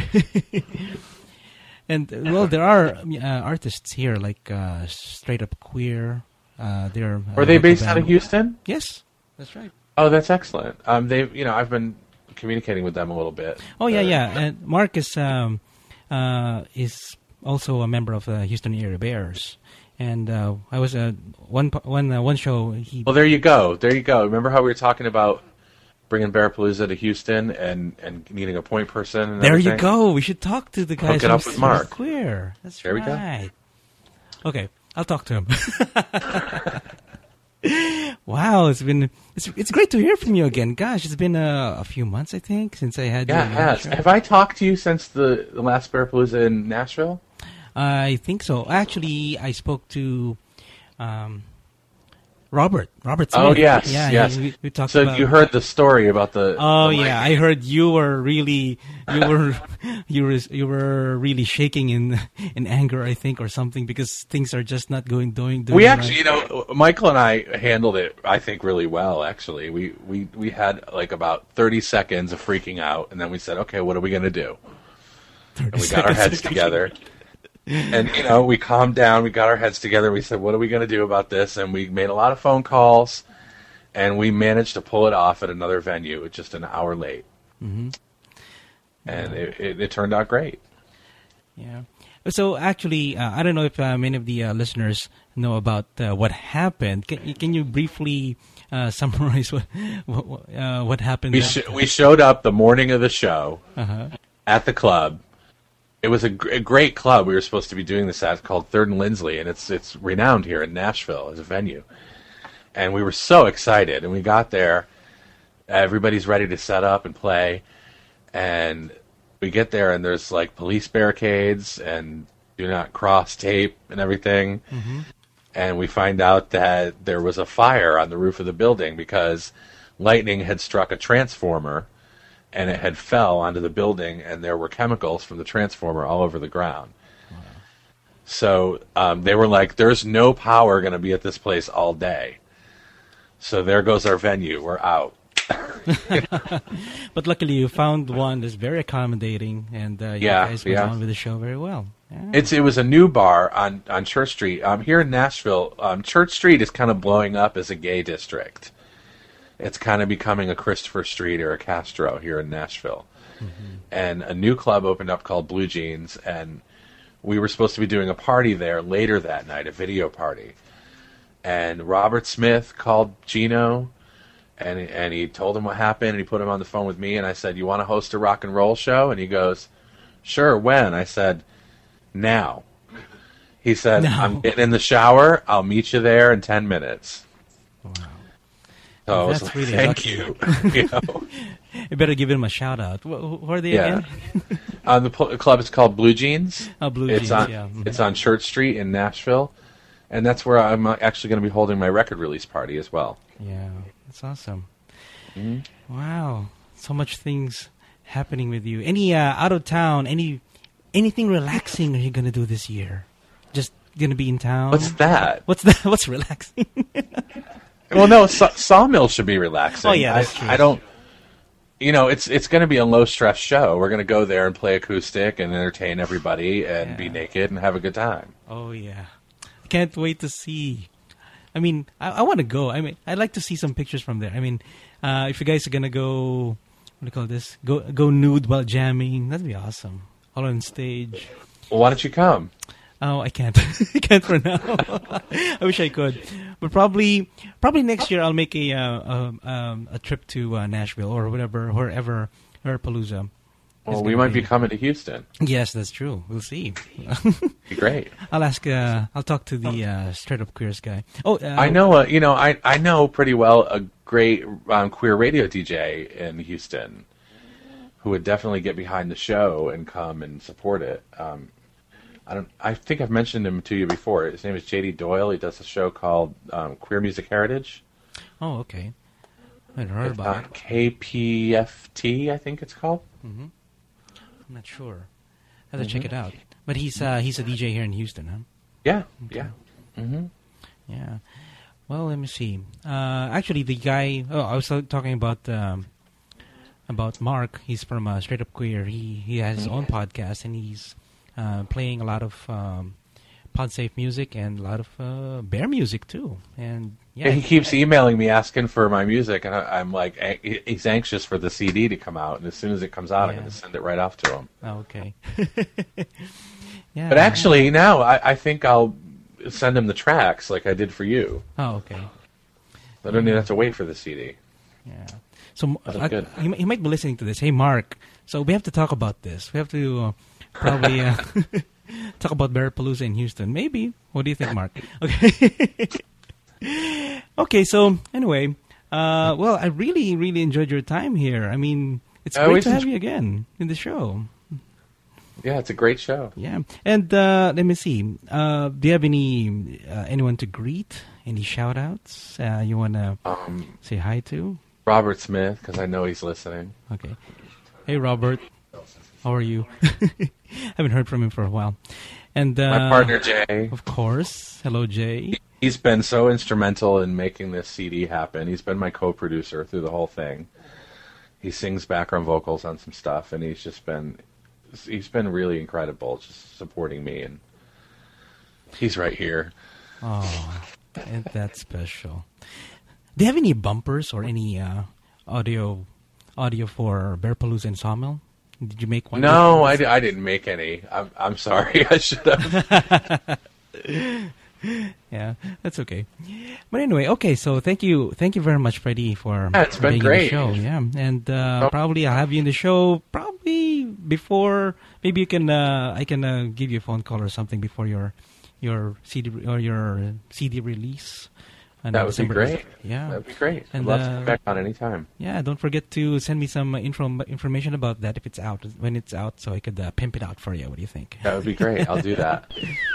And uh, well, there are uh, artists here like uh, Straight Up Queer. Uh, they're uh, Were they local based out of band. Houston? Yes, that's right. Oh, that's excellent. Um, they, you know, I've been communicating with them a little bit. Oh yeah, Uh, yeah. And Mark is um, uh, is also a member of the Houston Area Bears, and uh, I was uh, one po- one uh, one show. He Well, there you go. There you go. Remember how we were talking about bringing Bearpalooza to Houston and, and needing a point person? And there you everything? go. We should talk to the guys it from up with Mark. Queer. That's There we go. right. Okay, I'll talk to him. Wow, it's been it's it's great to hear from you again. Gosh, it's been uh, a few months, I think, since I had Yeah, you it on the has. show. Have I talked to you since the, the last Bearpalooza in Nashville? I think so. Actually, I spoke to um, Robert. Robert Smith. Oh, yes, yeah, yes. We, we talked So about. you heard the story about the... Oh the yeah, I heard you were really you were you were you were really shaking in in anger, I think, or something, because things are just not going doing. doing We right. actually, you know, Michael and I handled it, I think, really well, actually. We, we, we had, like, about thirty seconds of freaking out, and then we said, okay, what are we going to do? And we got our heads together. And, you know, we calmed down, we got our heads together, we said, what are we going to do about this? And we made a lot of phone calls, and we managed to pull it off at another venue just an hour late. Mm-hmm. And it, it, it turned out great. Yeah. So actually, uh, I don't know if uh, many of the uh, listeners know about uh, what happened. Can, can you briefly uh, summarize what what, uh, what happened? We, that- sh- we showed up the morning of the show uh-huh. at the club. It was a, gr- a great club we were supposed to be doing this at, called Third and Lindsley, and it's it's renowned here in Nashville as a venue. And we were so excited, and we got there. Everybody's ready to set up and play, and we get there, and there's like police barricades and do not cross tape and everything. Mm-hmm. And we find out that there was a fire on the roof of the building because lightning had struck a transformer, and it had fell onto the building, and there were chemicals from the transformer all over the ground. Wow. So um, they were like, there's no power going to be at this place all day. So there goes our venue. We're out. But luckily, you found one that's very accommodating, and uh, you Yeah, guys went yeah. on with the show very well. Yeah. It's It was a new bar on, on Church Street. Um, here in Nashville, um, Church Street is kind of blowing up as a gay district. It's kind of becoming a Christopher Street or a Castro here in Nashville. Mm-hmm. And a new club opened up called Blue Jeans, and we were supposed to be doing a party there later that night, a video party. And Robert Smith called Gino, and, and he told him what happened, and he put him on the phone with me, and I said, you want to host a rock and roll show? And he goes, sure, when? I said, now. He said, No. I'm getting in the shower, I'll meet you there in ten minutes. Wow. So I was That's like, really thank lucky. you. you know? You better give him a shout out. Wh- Who are they Yeah. again? Uh, the pl- club is called Blue Jeans. Oh, Blue it's Jeans, on, yeah. Mhm. It's on Church Street in Nashville. And that's where I'm uh, actually going to be holding my record release party as well. Yeah, that's awesome. Mm-hmm. Wow, so much things happening with you. Any uh, out of town? Any anything relaxing are you gonna do this year? Just gonna be in town? What's that? What's that? What's relaxing? Well, no, saw- Sawmill should be relaxing. Oh, yeah, that's I, true. I don't... You know, it's it's going to be a low-stress show. We're going to go there and play acoustic and entertain everybody and Yeah. be naked and have a good time. Oh yeah, I can't wait to see. I mean, I, I want to go. I mean, I'd like to see some pictures from there. I mean, uh, if you guys are gonna go, what do you call this? Go go nude while jamming. That'd be awesome. All on stage. Well, why don't you come? Oh, I can't. I can't for now. I wish I could, but probably, probably next year I'll make a uh, um, um, a trip to uh, Nashville or whatever, wherever, or Palooza. Well, It's we gonna might be- be coming to Houston. Yes, that's true. We'll see. Be great. I'll ask. Uh, I'll talk to the uh, straight up queers guy. Oh, uh, I know. Uh, you know, I I know pretty well a great um, queer radio D J in Houston, who would definitely get behind the show and come and support it. Um, I don't. I think I've mentioned him to you before. His name is J D Doyle. He does a show called um, Queer Music Heritage. Oh, okay. I hadn't heard It's about on it. K P F T, I think it's called. I'm not sure. I have to check it out. But he's uh, he's a D J here in Houston, huh? Yeah, yeah. Mm-hmm. Yeah. Well, let me see. Uh, actually, the guy. Oh, I was uh, talking about um, about Mark. He's from uh, Straight Up Queer. He he has his own podcast, and he's uh, playing a lot of um, PodSafe music and a lot of uh, bear music too. And yeah, Yeah, he keeps emailing me asking for my music, and I, I'm like, a- he's anxious for the C D to come out, and as soon as it comes out, I'm Yeah. going to send it right off to him. Oh, okay. Yeah. But actually, now I, I think I'll send him the tracks like I did for you. Oh, okay. I don't even have to wait for the C D. Yeah. So That's uh, good. He, he might be listening to this. Hey, Mark. So we have to talk about this. We have to uh, probably uh, talk about Bearpalooza in Houston. Maybe. What do you think, Mark? Okay. Okay. So anyway, uh, well, I really, really enjoyed your time here. I mean, it's I great always to have enjoy- you again in the show. Yeah, it's a great show. Yeah. And uh, let me see. Uh, do you have any uh, anyone to greet? Any shout outs uh, you want to Um, say hi to? Robert Smith, because I know he's listening. Okay. Hey, Robert. How are you? Haven't heard from him for a while. And uh, My partner, Jay. of course. Hello, Jay. He's been so instrumental in making this C D happen. He's been my co-producer through the whole thing. He sings background vocals on some stuff, and he's just been he's been really incredible, just supporting me. And he's right here. Oh, ain't that special? Do you have any bumpers or any uh, audio audio for Bearpalooza and Sawmill? Did you make one? No, I, di- I didn't make any. I'm I'm sorry. I should have. Yeah, that's okay. But anyway, okay. So thank you, thank you very much, Freddie, for Yeah, it's for been being in great. the show. Yeah, and uh, Oh. probably I'll have you in the show probably before. Maybe you can uh, I can uh, give you a phone call or something before your your C D re- or your C D release. on That would be December. great. Yeah, That'd be great. I'd And, love to uh, come back on anytime. yeah. Don't forget to send me some uh, info information about that if it's out when it's out, so I could uh, pimp it out for you. What do you think? That would be great. I'll do that.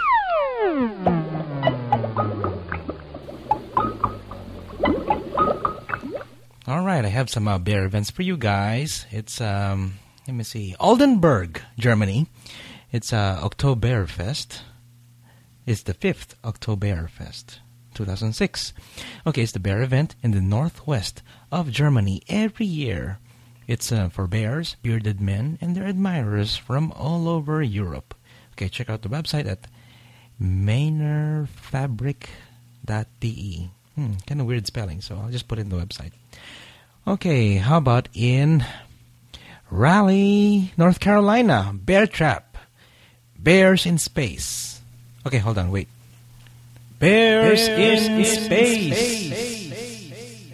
All right, I have some uh, bear events for you guys. It's um, let me see, Oldenburg, Germany. It's uh, Oktoberfest. It's the fifth Oktoberfest, two thousand six. Okay, it's the bear event in the northwest of Germany every year. It's uh, for bears, bearded men, and their admirers from all over Europe. Okay, check out the website at mainerfabric dot d e. Hmm, kind of weird spelling, so I'll just put it in the website. Okay, how about in Raleigh, North Carolina? Bear Trap. Bears in Space. Okay, hold on, wait. Bears, Bears in, in space. space.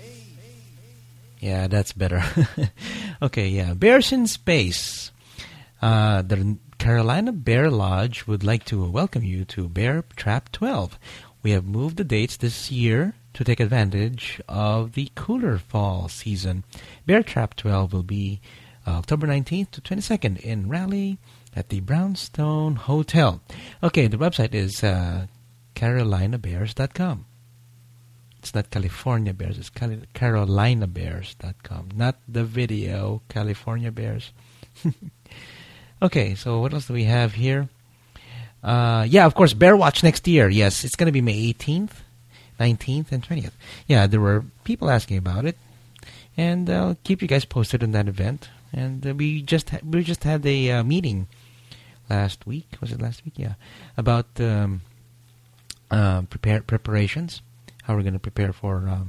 Yeah, that's better. Okay, yeah. Bears in Space. Uh, the Carolina Bear Lodge would like to welcome you to Bear Trap twelve. We have moved the dates this year to take advantage of the cooler fall season. Bear Trap twelve will be uh, October nineteenth to twenty-second in Raleigh at the Brownstone Hotel. Okay, the website is uh, carolina bears dot com. It's not California Bears, it's Cali- carolina bears dot com. Not the video, California Bears. Okay, so what else do we have here? Uh, yeah, of course, Bear Watch next year. Yes, it's going to be May eighteenth, nineteenth, and twentieth. Yeah, there were people asking about it, and I'll keep you guys posted on that event. And uh, we just ha- we just had a uh, meeting last week. Was it last week? Yeah, about um, uh, prepare preparations. How we're going to prepare for um,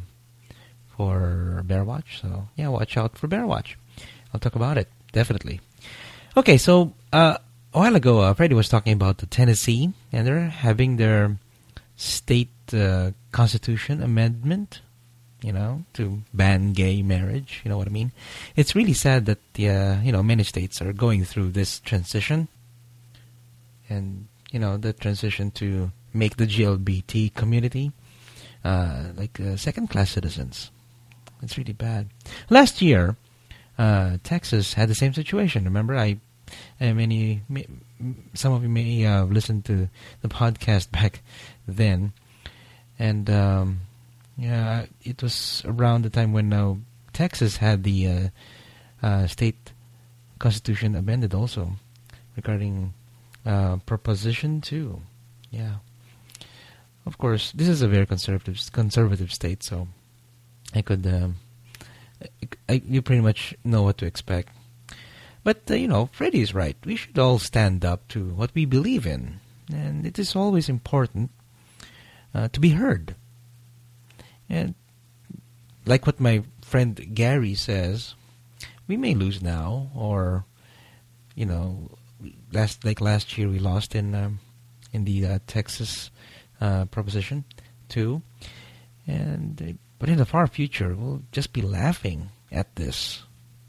for Bear Watch. So yeah, watch out for Bear Watch. I'll talk about it definitely. Okay, so uh, a while ago, uh, Freddie was talking about the Tennessee, and they're having their state uh, constitution amendment, you know, to ban gay marriage. You know what I mean? It's really sad that the uh, you know many states are going through this transition, and you know the transition to make the G L B T community uh, like uh, second-class citizens. It's really bad. Last year, uh, Texas had the same situation. Remember, I, I many, may, some of you may uh, listen to the podcast back then, and um, yeah, it was around the time when uh, Texas had the uh, uh, state constitution amended also regarding uh, Proposition Two. Yeah, of course, this is a very conservative conservative state, so I could, um, I, you pretty much know what to expect. But, uh, you know, Freddie is right. We should all stand up to what we believe in. And it is always important uh, to be heard. And like what my friend Gary says, we may lose now, or, you know, last like last year we lost in um, in the uh, Texas uh, Proposition two. And... Uh, But in the far future, we'll just be laughing at this.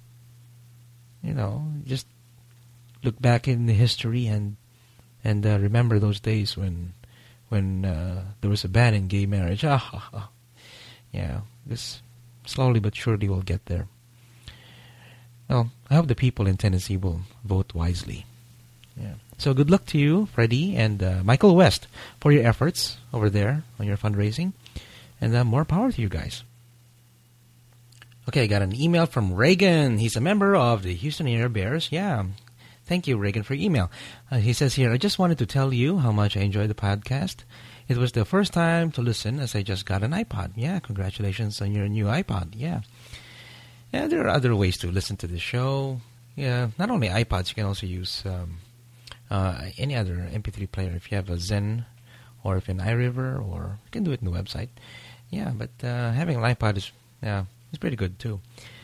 You know, just look back in the history and and uh, remember those days when when uh, there was a ban in gay marriage. Ah, ah, ah. Yeah, this slowly but surely we'll get there. Well, I hope the people in Tennessee will vote wisely. Yeah. So good luck to you, Freddie and uh, Michael West, for your efforts over there on your fundraising. And uh, more power to you guys. Okay, I got an email from Reagan. He's a member of the Houston Air Bears. Yeah, thank you, Reagan, for your email. Uh, he says here, I just wanted to tell you how much I enjoyed the podcast. It was the first time to listen as I just got an iPod. Yeah, congratulations on your new iPod. Yeah. And there are other ways to listen to the show. Yeah, not only iPods, you can also use um, uh, any other M P three player. If you have a Zen or if an iRiver, or you can do it in the website. Yeah, but uh, having an iPod is yeah, it's pretty good too.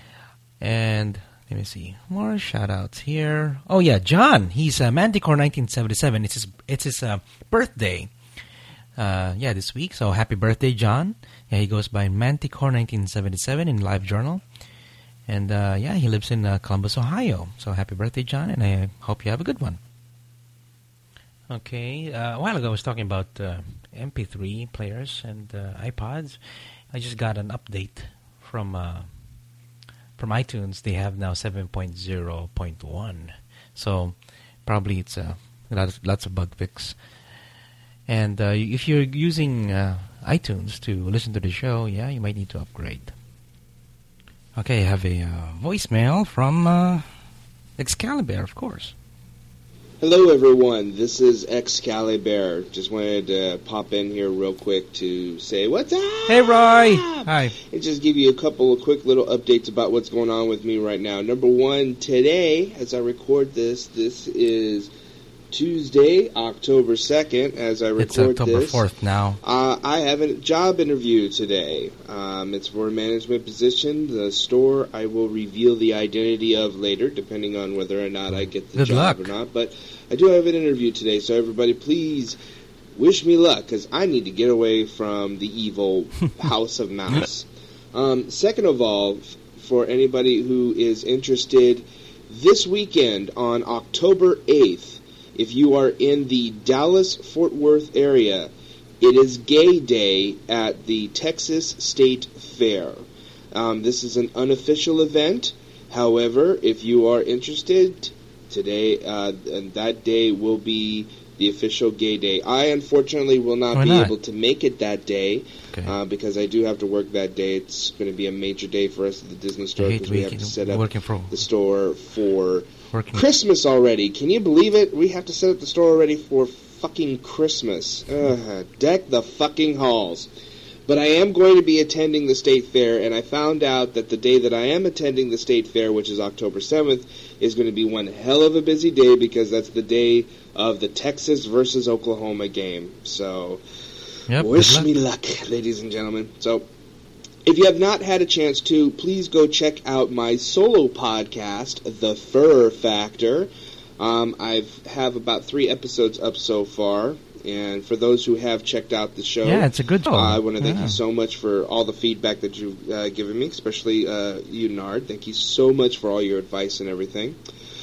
And let me see more shout outs here. Oh yeah, John. He's uh, Manticore nineteen seventy-seven. It's his it's his uh, birthday. Uh, yeah, this week. So happy birthday, John. Yeah, he goes by Manticore nineteen seventy-seven in LiveJournal. And uh, yeah, he lives in uh, Columbus, Ohio. So happy birthday, John, and I hope you have a good one. Okay, uh, a while ago I was talking about uh, M P three players and uh, iPods. I just got an update from uh, from iTunes. They have now seven point oh point one, so probably it's uh, lots, lots of bug fix. And uh, if you're using uh, iTunes to listen to the show, yeah, you might need to upgrade. Okay, I have a uh, voicemail from uh, Excalibur, of course. Hello, everyone. This is Excalibur. Just wanted to pop in here real quick to say what's up. Hey, Roy. Hi. And just give you a couple of quick little updates about what's going on with me right now. Number one, today, as I record this, this is Tuesday, October second, as I record this. It's October this, fourth now. Uh, I have a job interview today. Um, it's for a management position. The store I will reveal the identity of later, depending on whether or not I get the Good job luck. or not. But I do have an interview today, so everybody please wish me luck, because I need to get away from the evil House of Mouse. Um, second of all, f- for anybody who is interested, this weekend on October eighth, if you are in the Dallas-Fort Worth area, it is Gay Day at the Texas State Fair. Um, this is an unofficial event. However, if you are interested, today uh, and that day will be the official Gay Day. I, unfortunately, will not Why be not? able to make it that day Okay. uh, because I do have to work that day. It's going to be a major day for us at the Disney store I hate because we have weekend- to set up working for- the store for Working. Christmas already. Can you believe it? We have to set up the store already for fucking Christmas. Ugh, deck the fucking halls. But I am going to be attending the State Fair, and I found out that the day that I am attending the State Fair, which is October seventh, is going to be one hell of a busy day because that's the day of the Texas versus Oklahoma game. So, Yep, wish good luck. me luck, ladies and gentlemen. So, if you have not had a chance to, please go check out my solo podcast, The Fur Factor. Um, I have about three episodes up so far, And for those who have checked out the show, Yeah, it's a good show. uh, I want to thank Yeah. you so much for all the feedback that you've uh, given me, especially uh, you, Nard. Thank you so much for all your advice and everything.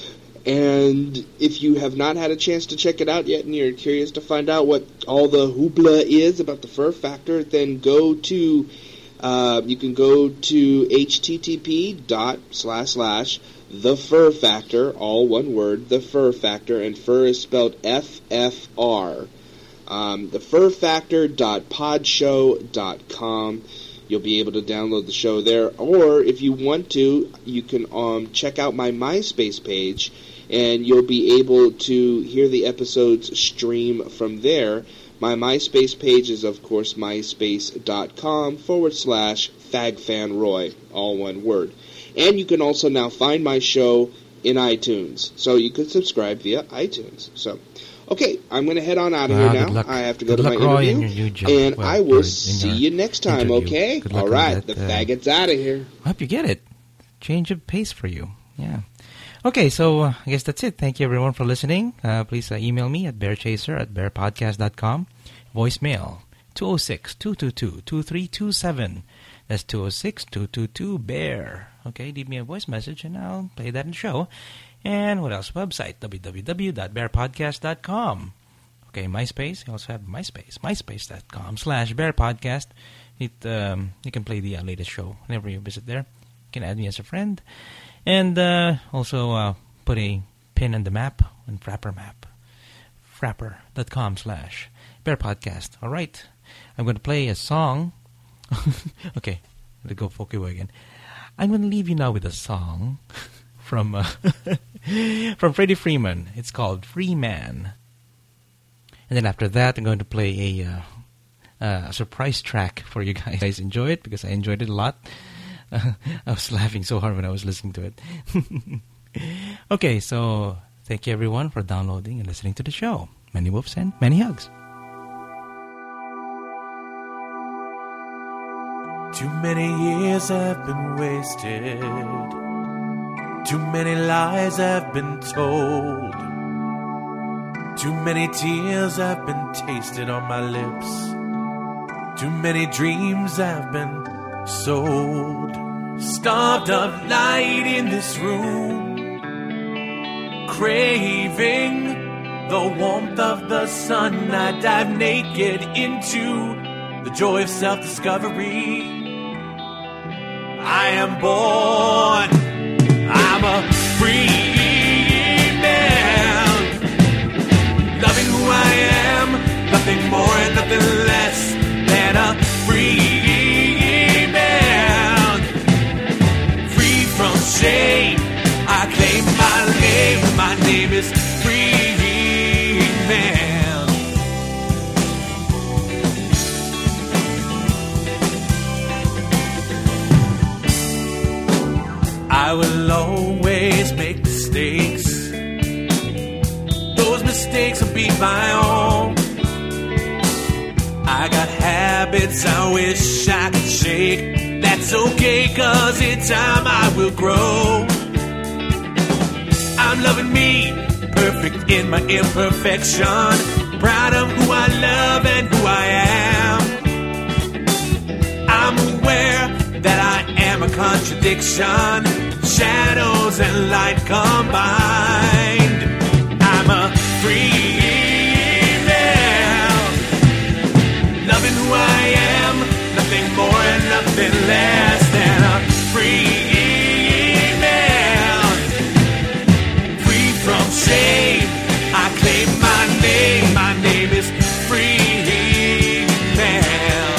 And if you have not had a chance to check it out yet and you're curious to find out what all the hoopla is about the Fur Factor, then go to, uh, you can go to http dot slash slash the Fur Factor, all one word, the Fur Factor, and fur is spelled F F R. Um, the fur factor dot podshow dot com. You'll be able to download the show there, or if you want to, you can um, check out my MySpace page, and you'll be able to hear the episodes stream from there. My MySpace page is, of course, myspace.com forward slash fagfanroy, all one word. And you can also now find my show in iTunes, so you can subscribe via iTunes. So, okay, I'm going to head on out of Wow, here good now. luck. I have to go Good to my luck, Roy, in interview, your new job. and Well, I or will in see your you next time, interview. okay? Good luck All with right, that, the uh, faggot's out of here. I hope you get it. Change of pace for you. Yeah. Okay, so uh, I guess that's it. Thank you, everyone, for listening. Uh, please uh, email me at bearchaser at bearpodcast dot com. Voicemail, two oh six, two two two, two three two seven. That's two oh six, two two two, BEAR. Okay, leave me a voice message, and I'll play that in the show. And what else? Website, w w w dot bear podcast dot com. Okay, MySpace. You also have MySpace, myspace.com slash bearpodcast. It, um, you can play the uh, latest show whenever you visit there. You can add me as a friend. And uh, also uh, put a pin in the map on Frapper Map. Frapper.com slash bearpodcast. All right. I'm going to play a song. Okay, let's go Folky again. I'm going to leave you now with a song from uh, from Freddie Freeman. It's called Free Man. And then after that, I'm going to play a, uh, uh, a surprise track for you guys. You guys enjoy it because I enjoyed it a lot. Uh, I was laughing so hard when I was listening to it. Okay, so thank you everyone for downloading and listening to the show. Many wolves and many hugs. Too many years have been wasted. Too many lies have been told. Too many tears have been tasted on my lips. Too many dreams have been sold. Starved of light in this room, craving the warmth of the sun. I dive naked into the joy of self-discovery. I am born, I'm a free man, loving who I am, nothing more and nothing less than a free shame. I claim my name. My name is Free Man. I will always make mistakes. Those mistakes will be my own. I got habits I wish I could shake. That's okay, cause in time I will grow. I'm loving me, perfect in my imperfection. Proud of who I love and who I am. I'm aware that I am a contradiction. Shadows and light combined. I'm a free man, loving who I am. Nothing more and nothing less than a free man. Free from shame, I claim my name. My name is Free Man.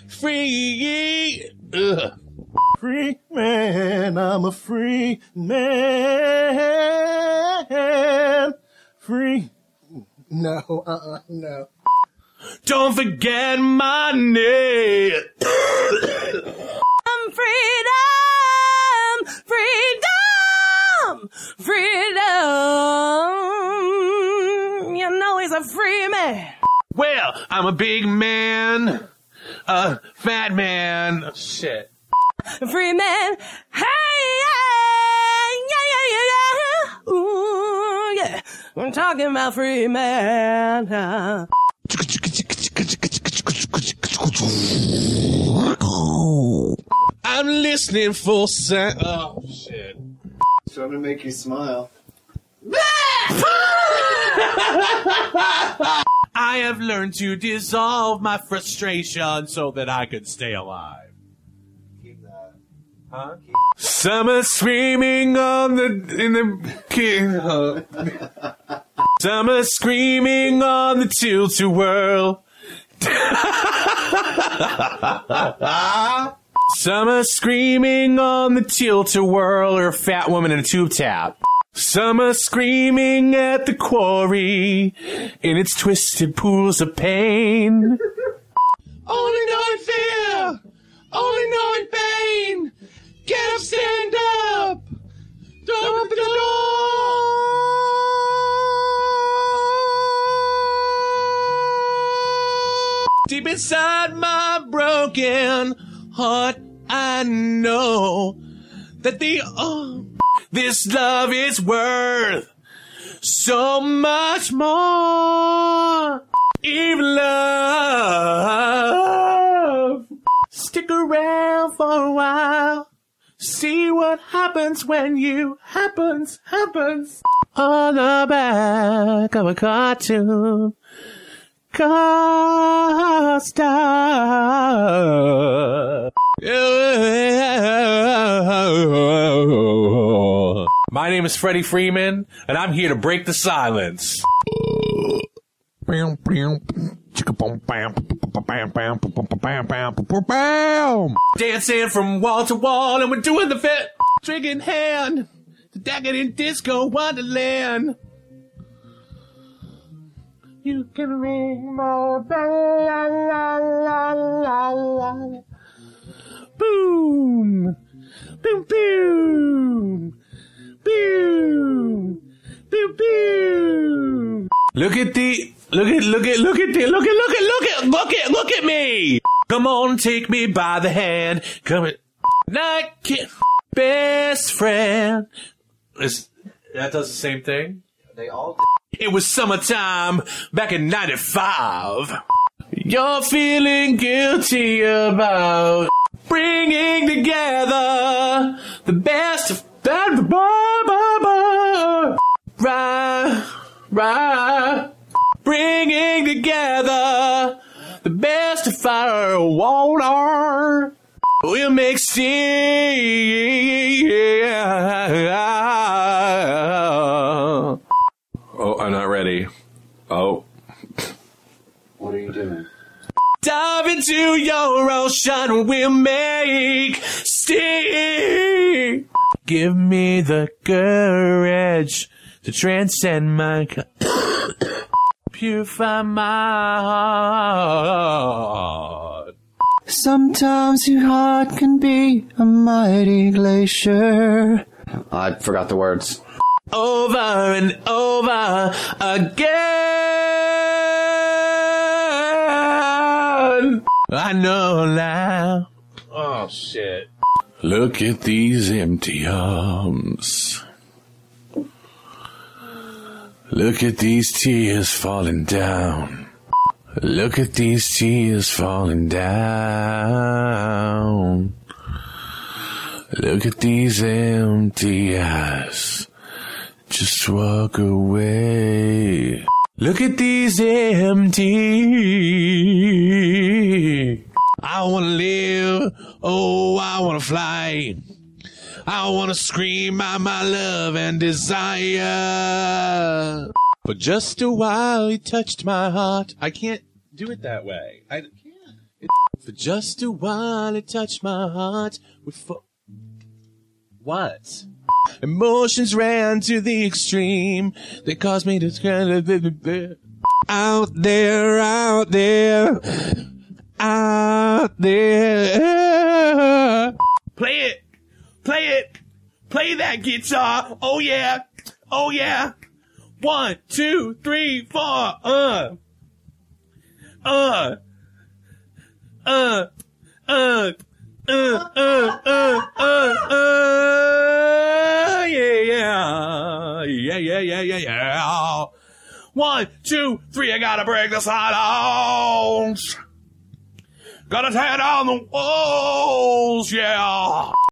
free. Ugh. Free man, I'm a free man. Free. No, uh-uh, no. Don't forget my name. Freedom, freedom, freedom. You know he's a free man. Well, I'm a big man, a fat man. Shit. Free man. Hey, yeah, yeah, yeah, yeah, yeah. Ooh, yeah. We're talking about free man. I'm listening for sound. Oh, shit. Trying to make you smile. I have learned to dissolve my frustration so that I could stay alive. Keep that. Huh? Summer screaming on the in the uh, Summer screaming on the tilt-a-whirl. Summer screaming on the tilt-a-whirl, or fat woman in a tube tap. Summer screaming at the quarry in its twisted pools of pain. Only knowing fear, only knowing pain. Get up, stand up. Don't open the door. Deep inside my broken heart, I know that the oh, this love is worth so much more. Even love. Stick around for a while. See what happens when you happens, happens. On the back of a cartoon. Car star. My name is Freddie Freeman, and I'm here to break the silence. Dancing from wall to wall, and we're doing the fit. Drink in hand, the decadent disco wonderland. You can ring my bell. Boom, boom, boom, boom, boom, boom. Look at the, look at, look at, look at the, look at, look at, look at, look at, look at me. Come on, take me by the hand. Come at, night kid, best friend. Is, that does the same thing? They all do. It was summertime back in ninety-five. You're feeling guilty about bringing together the best of that. Right, right. Bringing together the best of our water. We'll make steam. Oh, I'm not ready. Oh. What are you doing? Dive into your ocean, we'll make steam. Give me the courage to transcend my... Purify my heart. Sometimes your heart can be a mighty glacier. I forgot the words. Over and over again. I know now. Oh, shit. Look at these empty arms. Look at these tears falling down. Look at these tears falling down. Look at these empty eyes. Just walk away. Look at these empty. I wanna live. Oh, I wanna fly. I wanna scream out my love and desire. For just a while, he touched my heart. I can't do it that way. I can't. For just a while it touched my heart with fo- what? Emotions ran to the extreme. They caused me to out there, out there, out there. Play it, play it, play that guitar. Oh yeah, oh yeah. One, two, three, four. Uh, uh, uh, uh. Uh, uh, uh, uh, uh, yeah, yeah, yeah, yeah, yeah, yeah, yeah. One, two, three, I gotta break the silence. Gotta tear down the walls, yeah.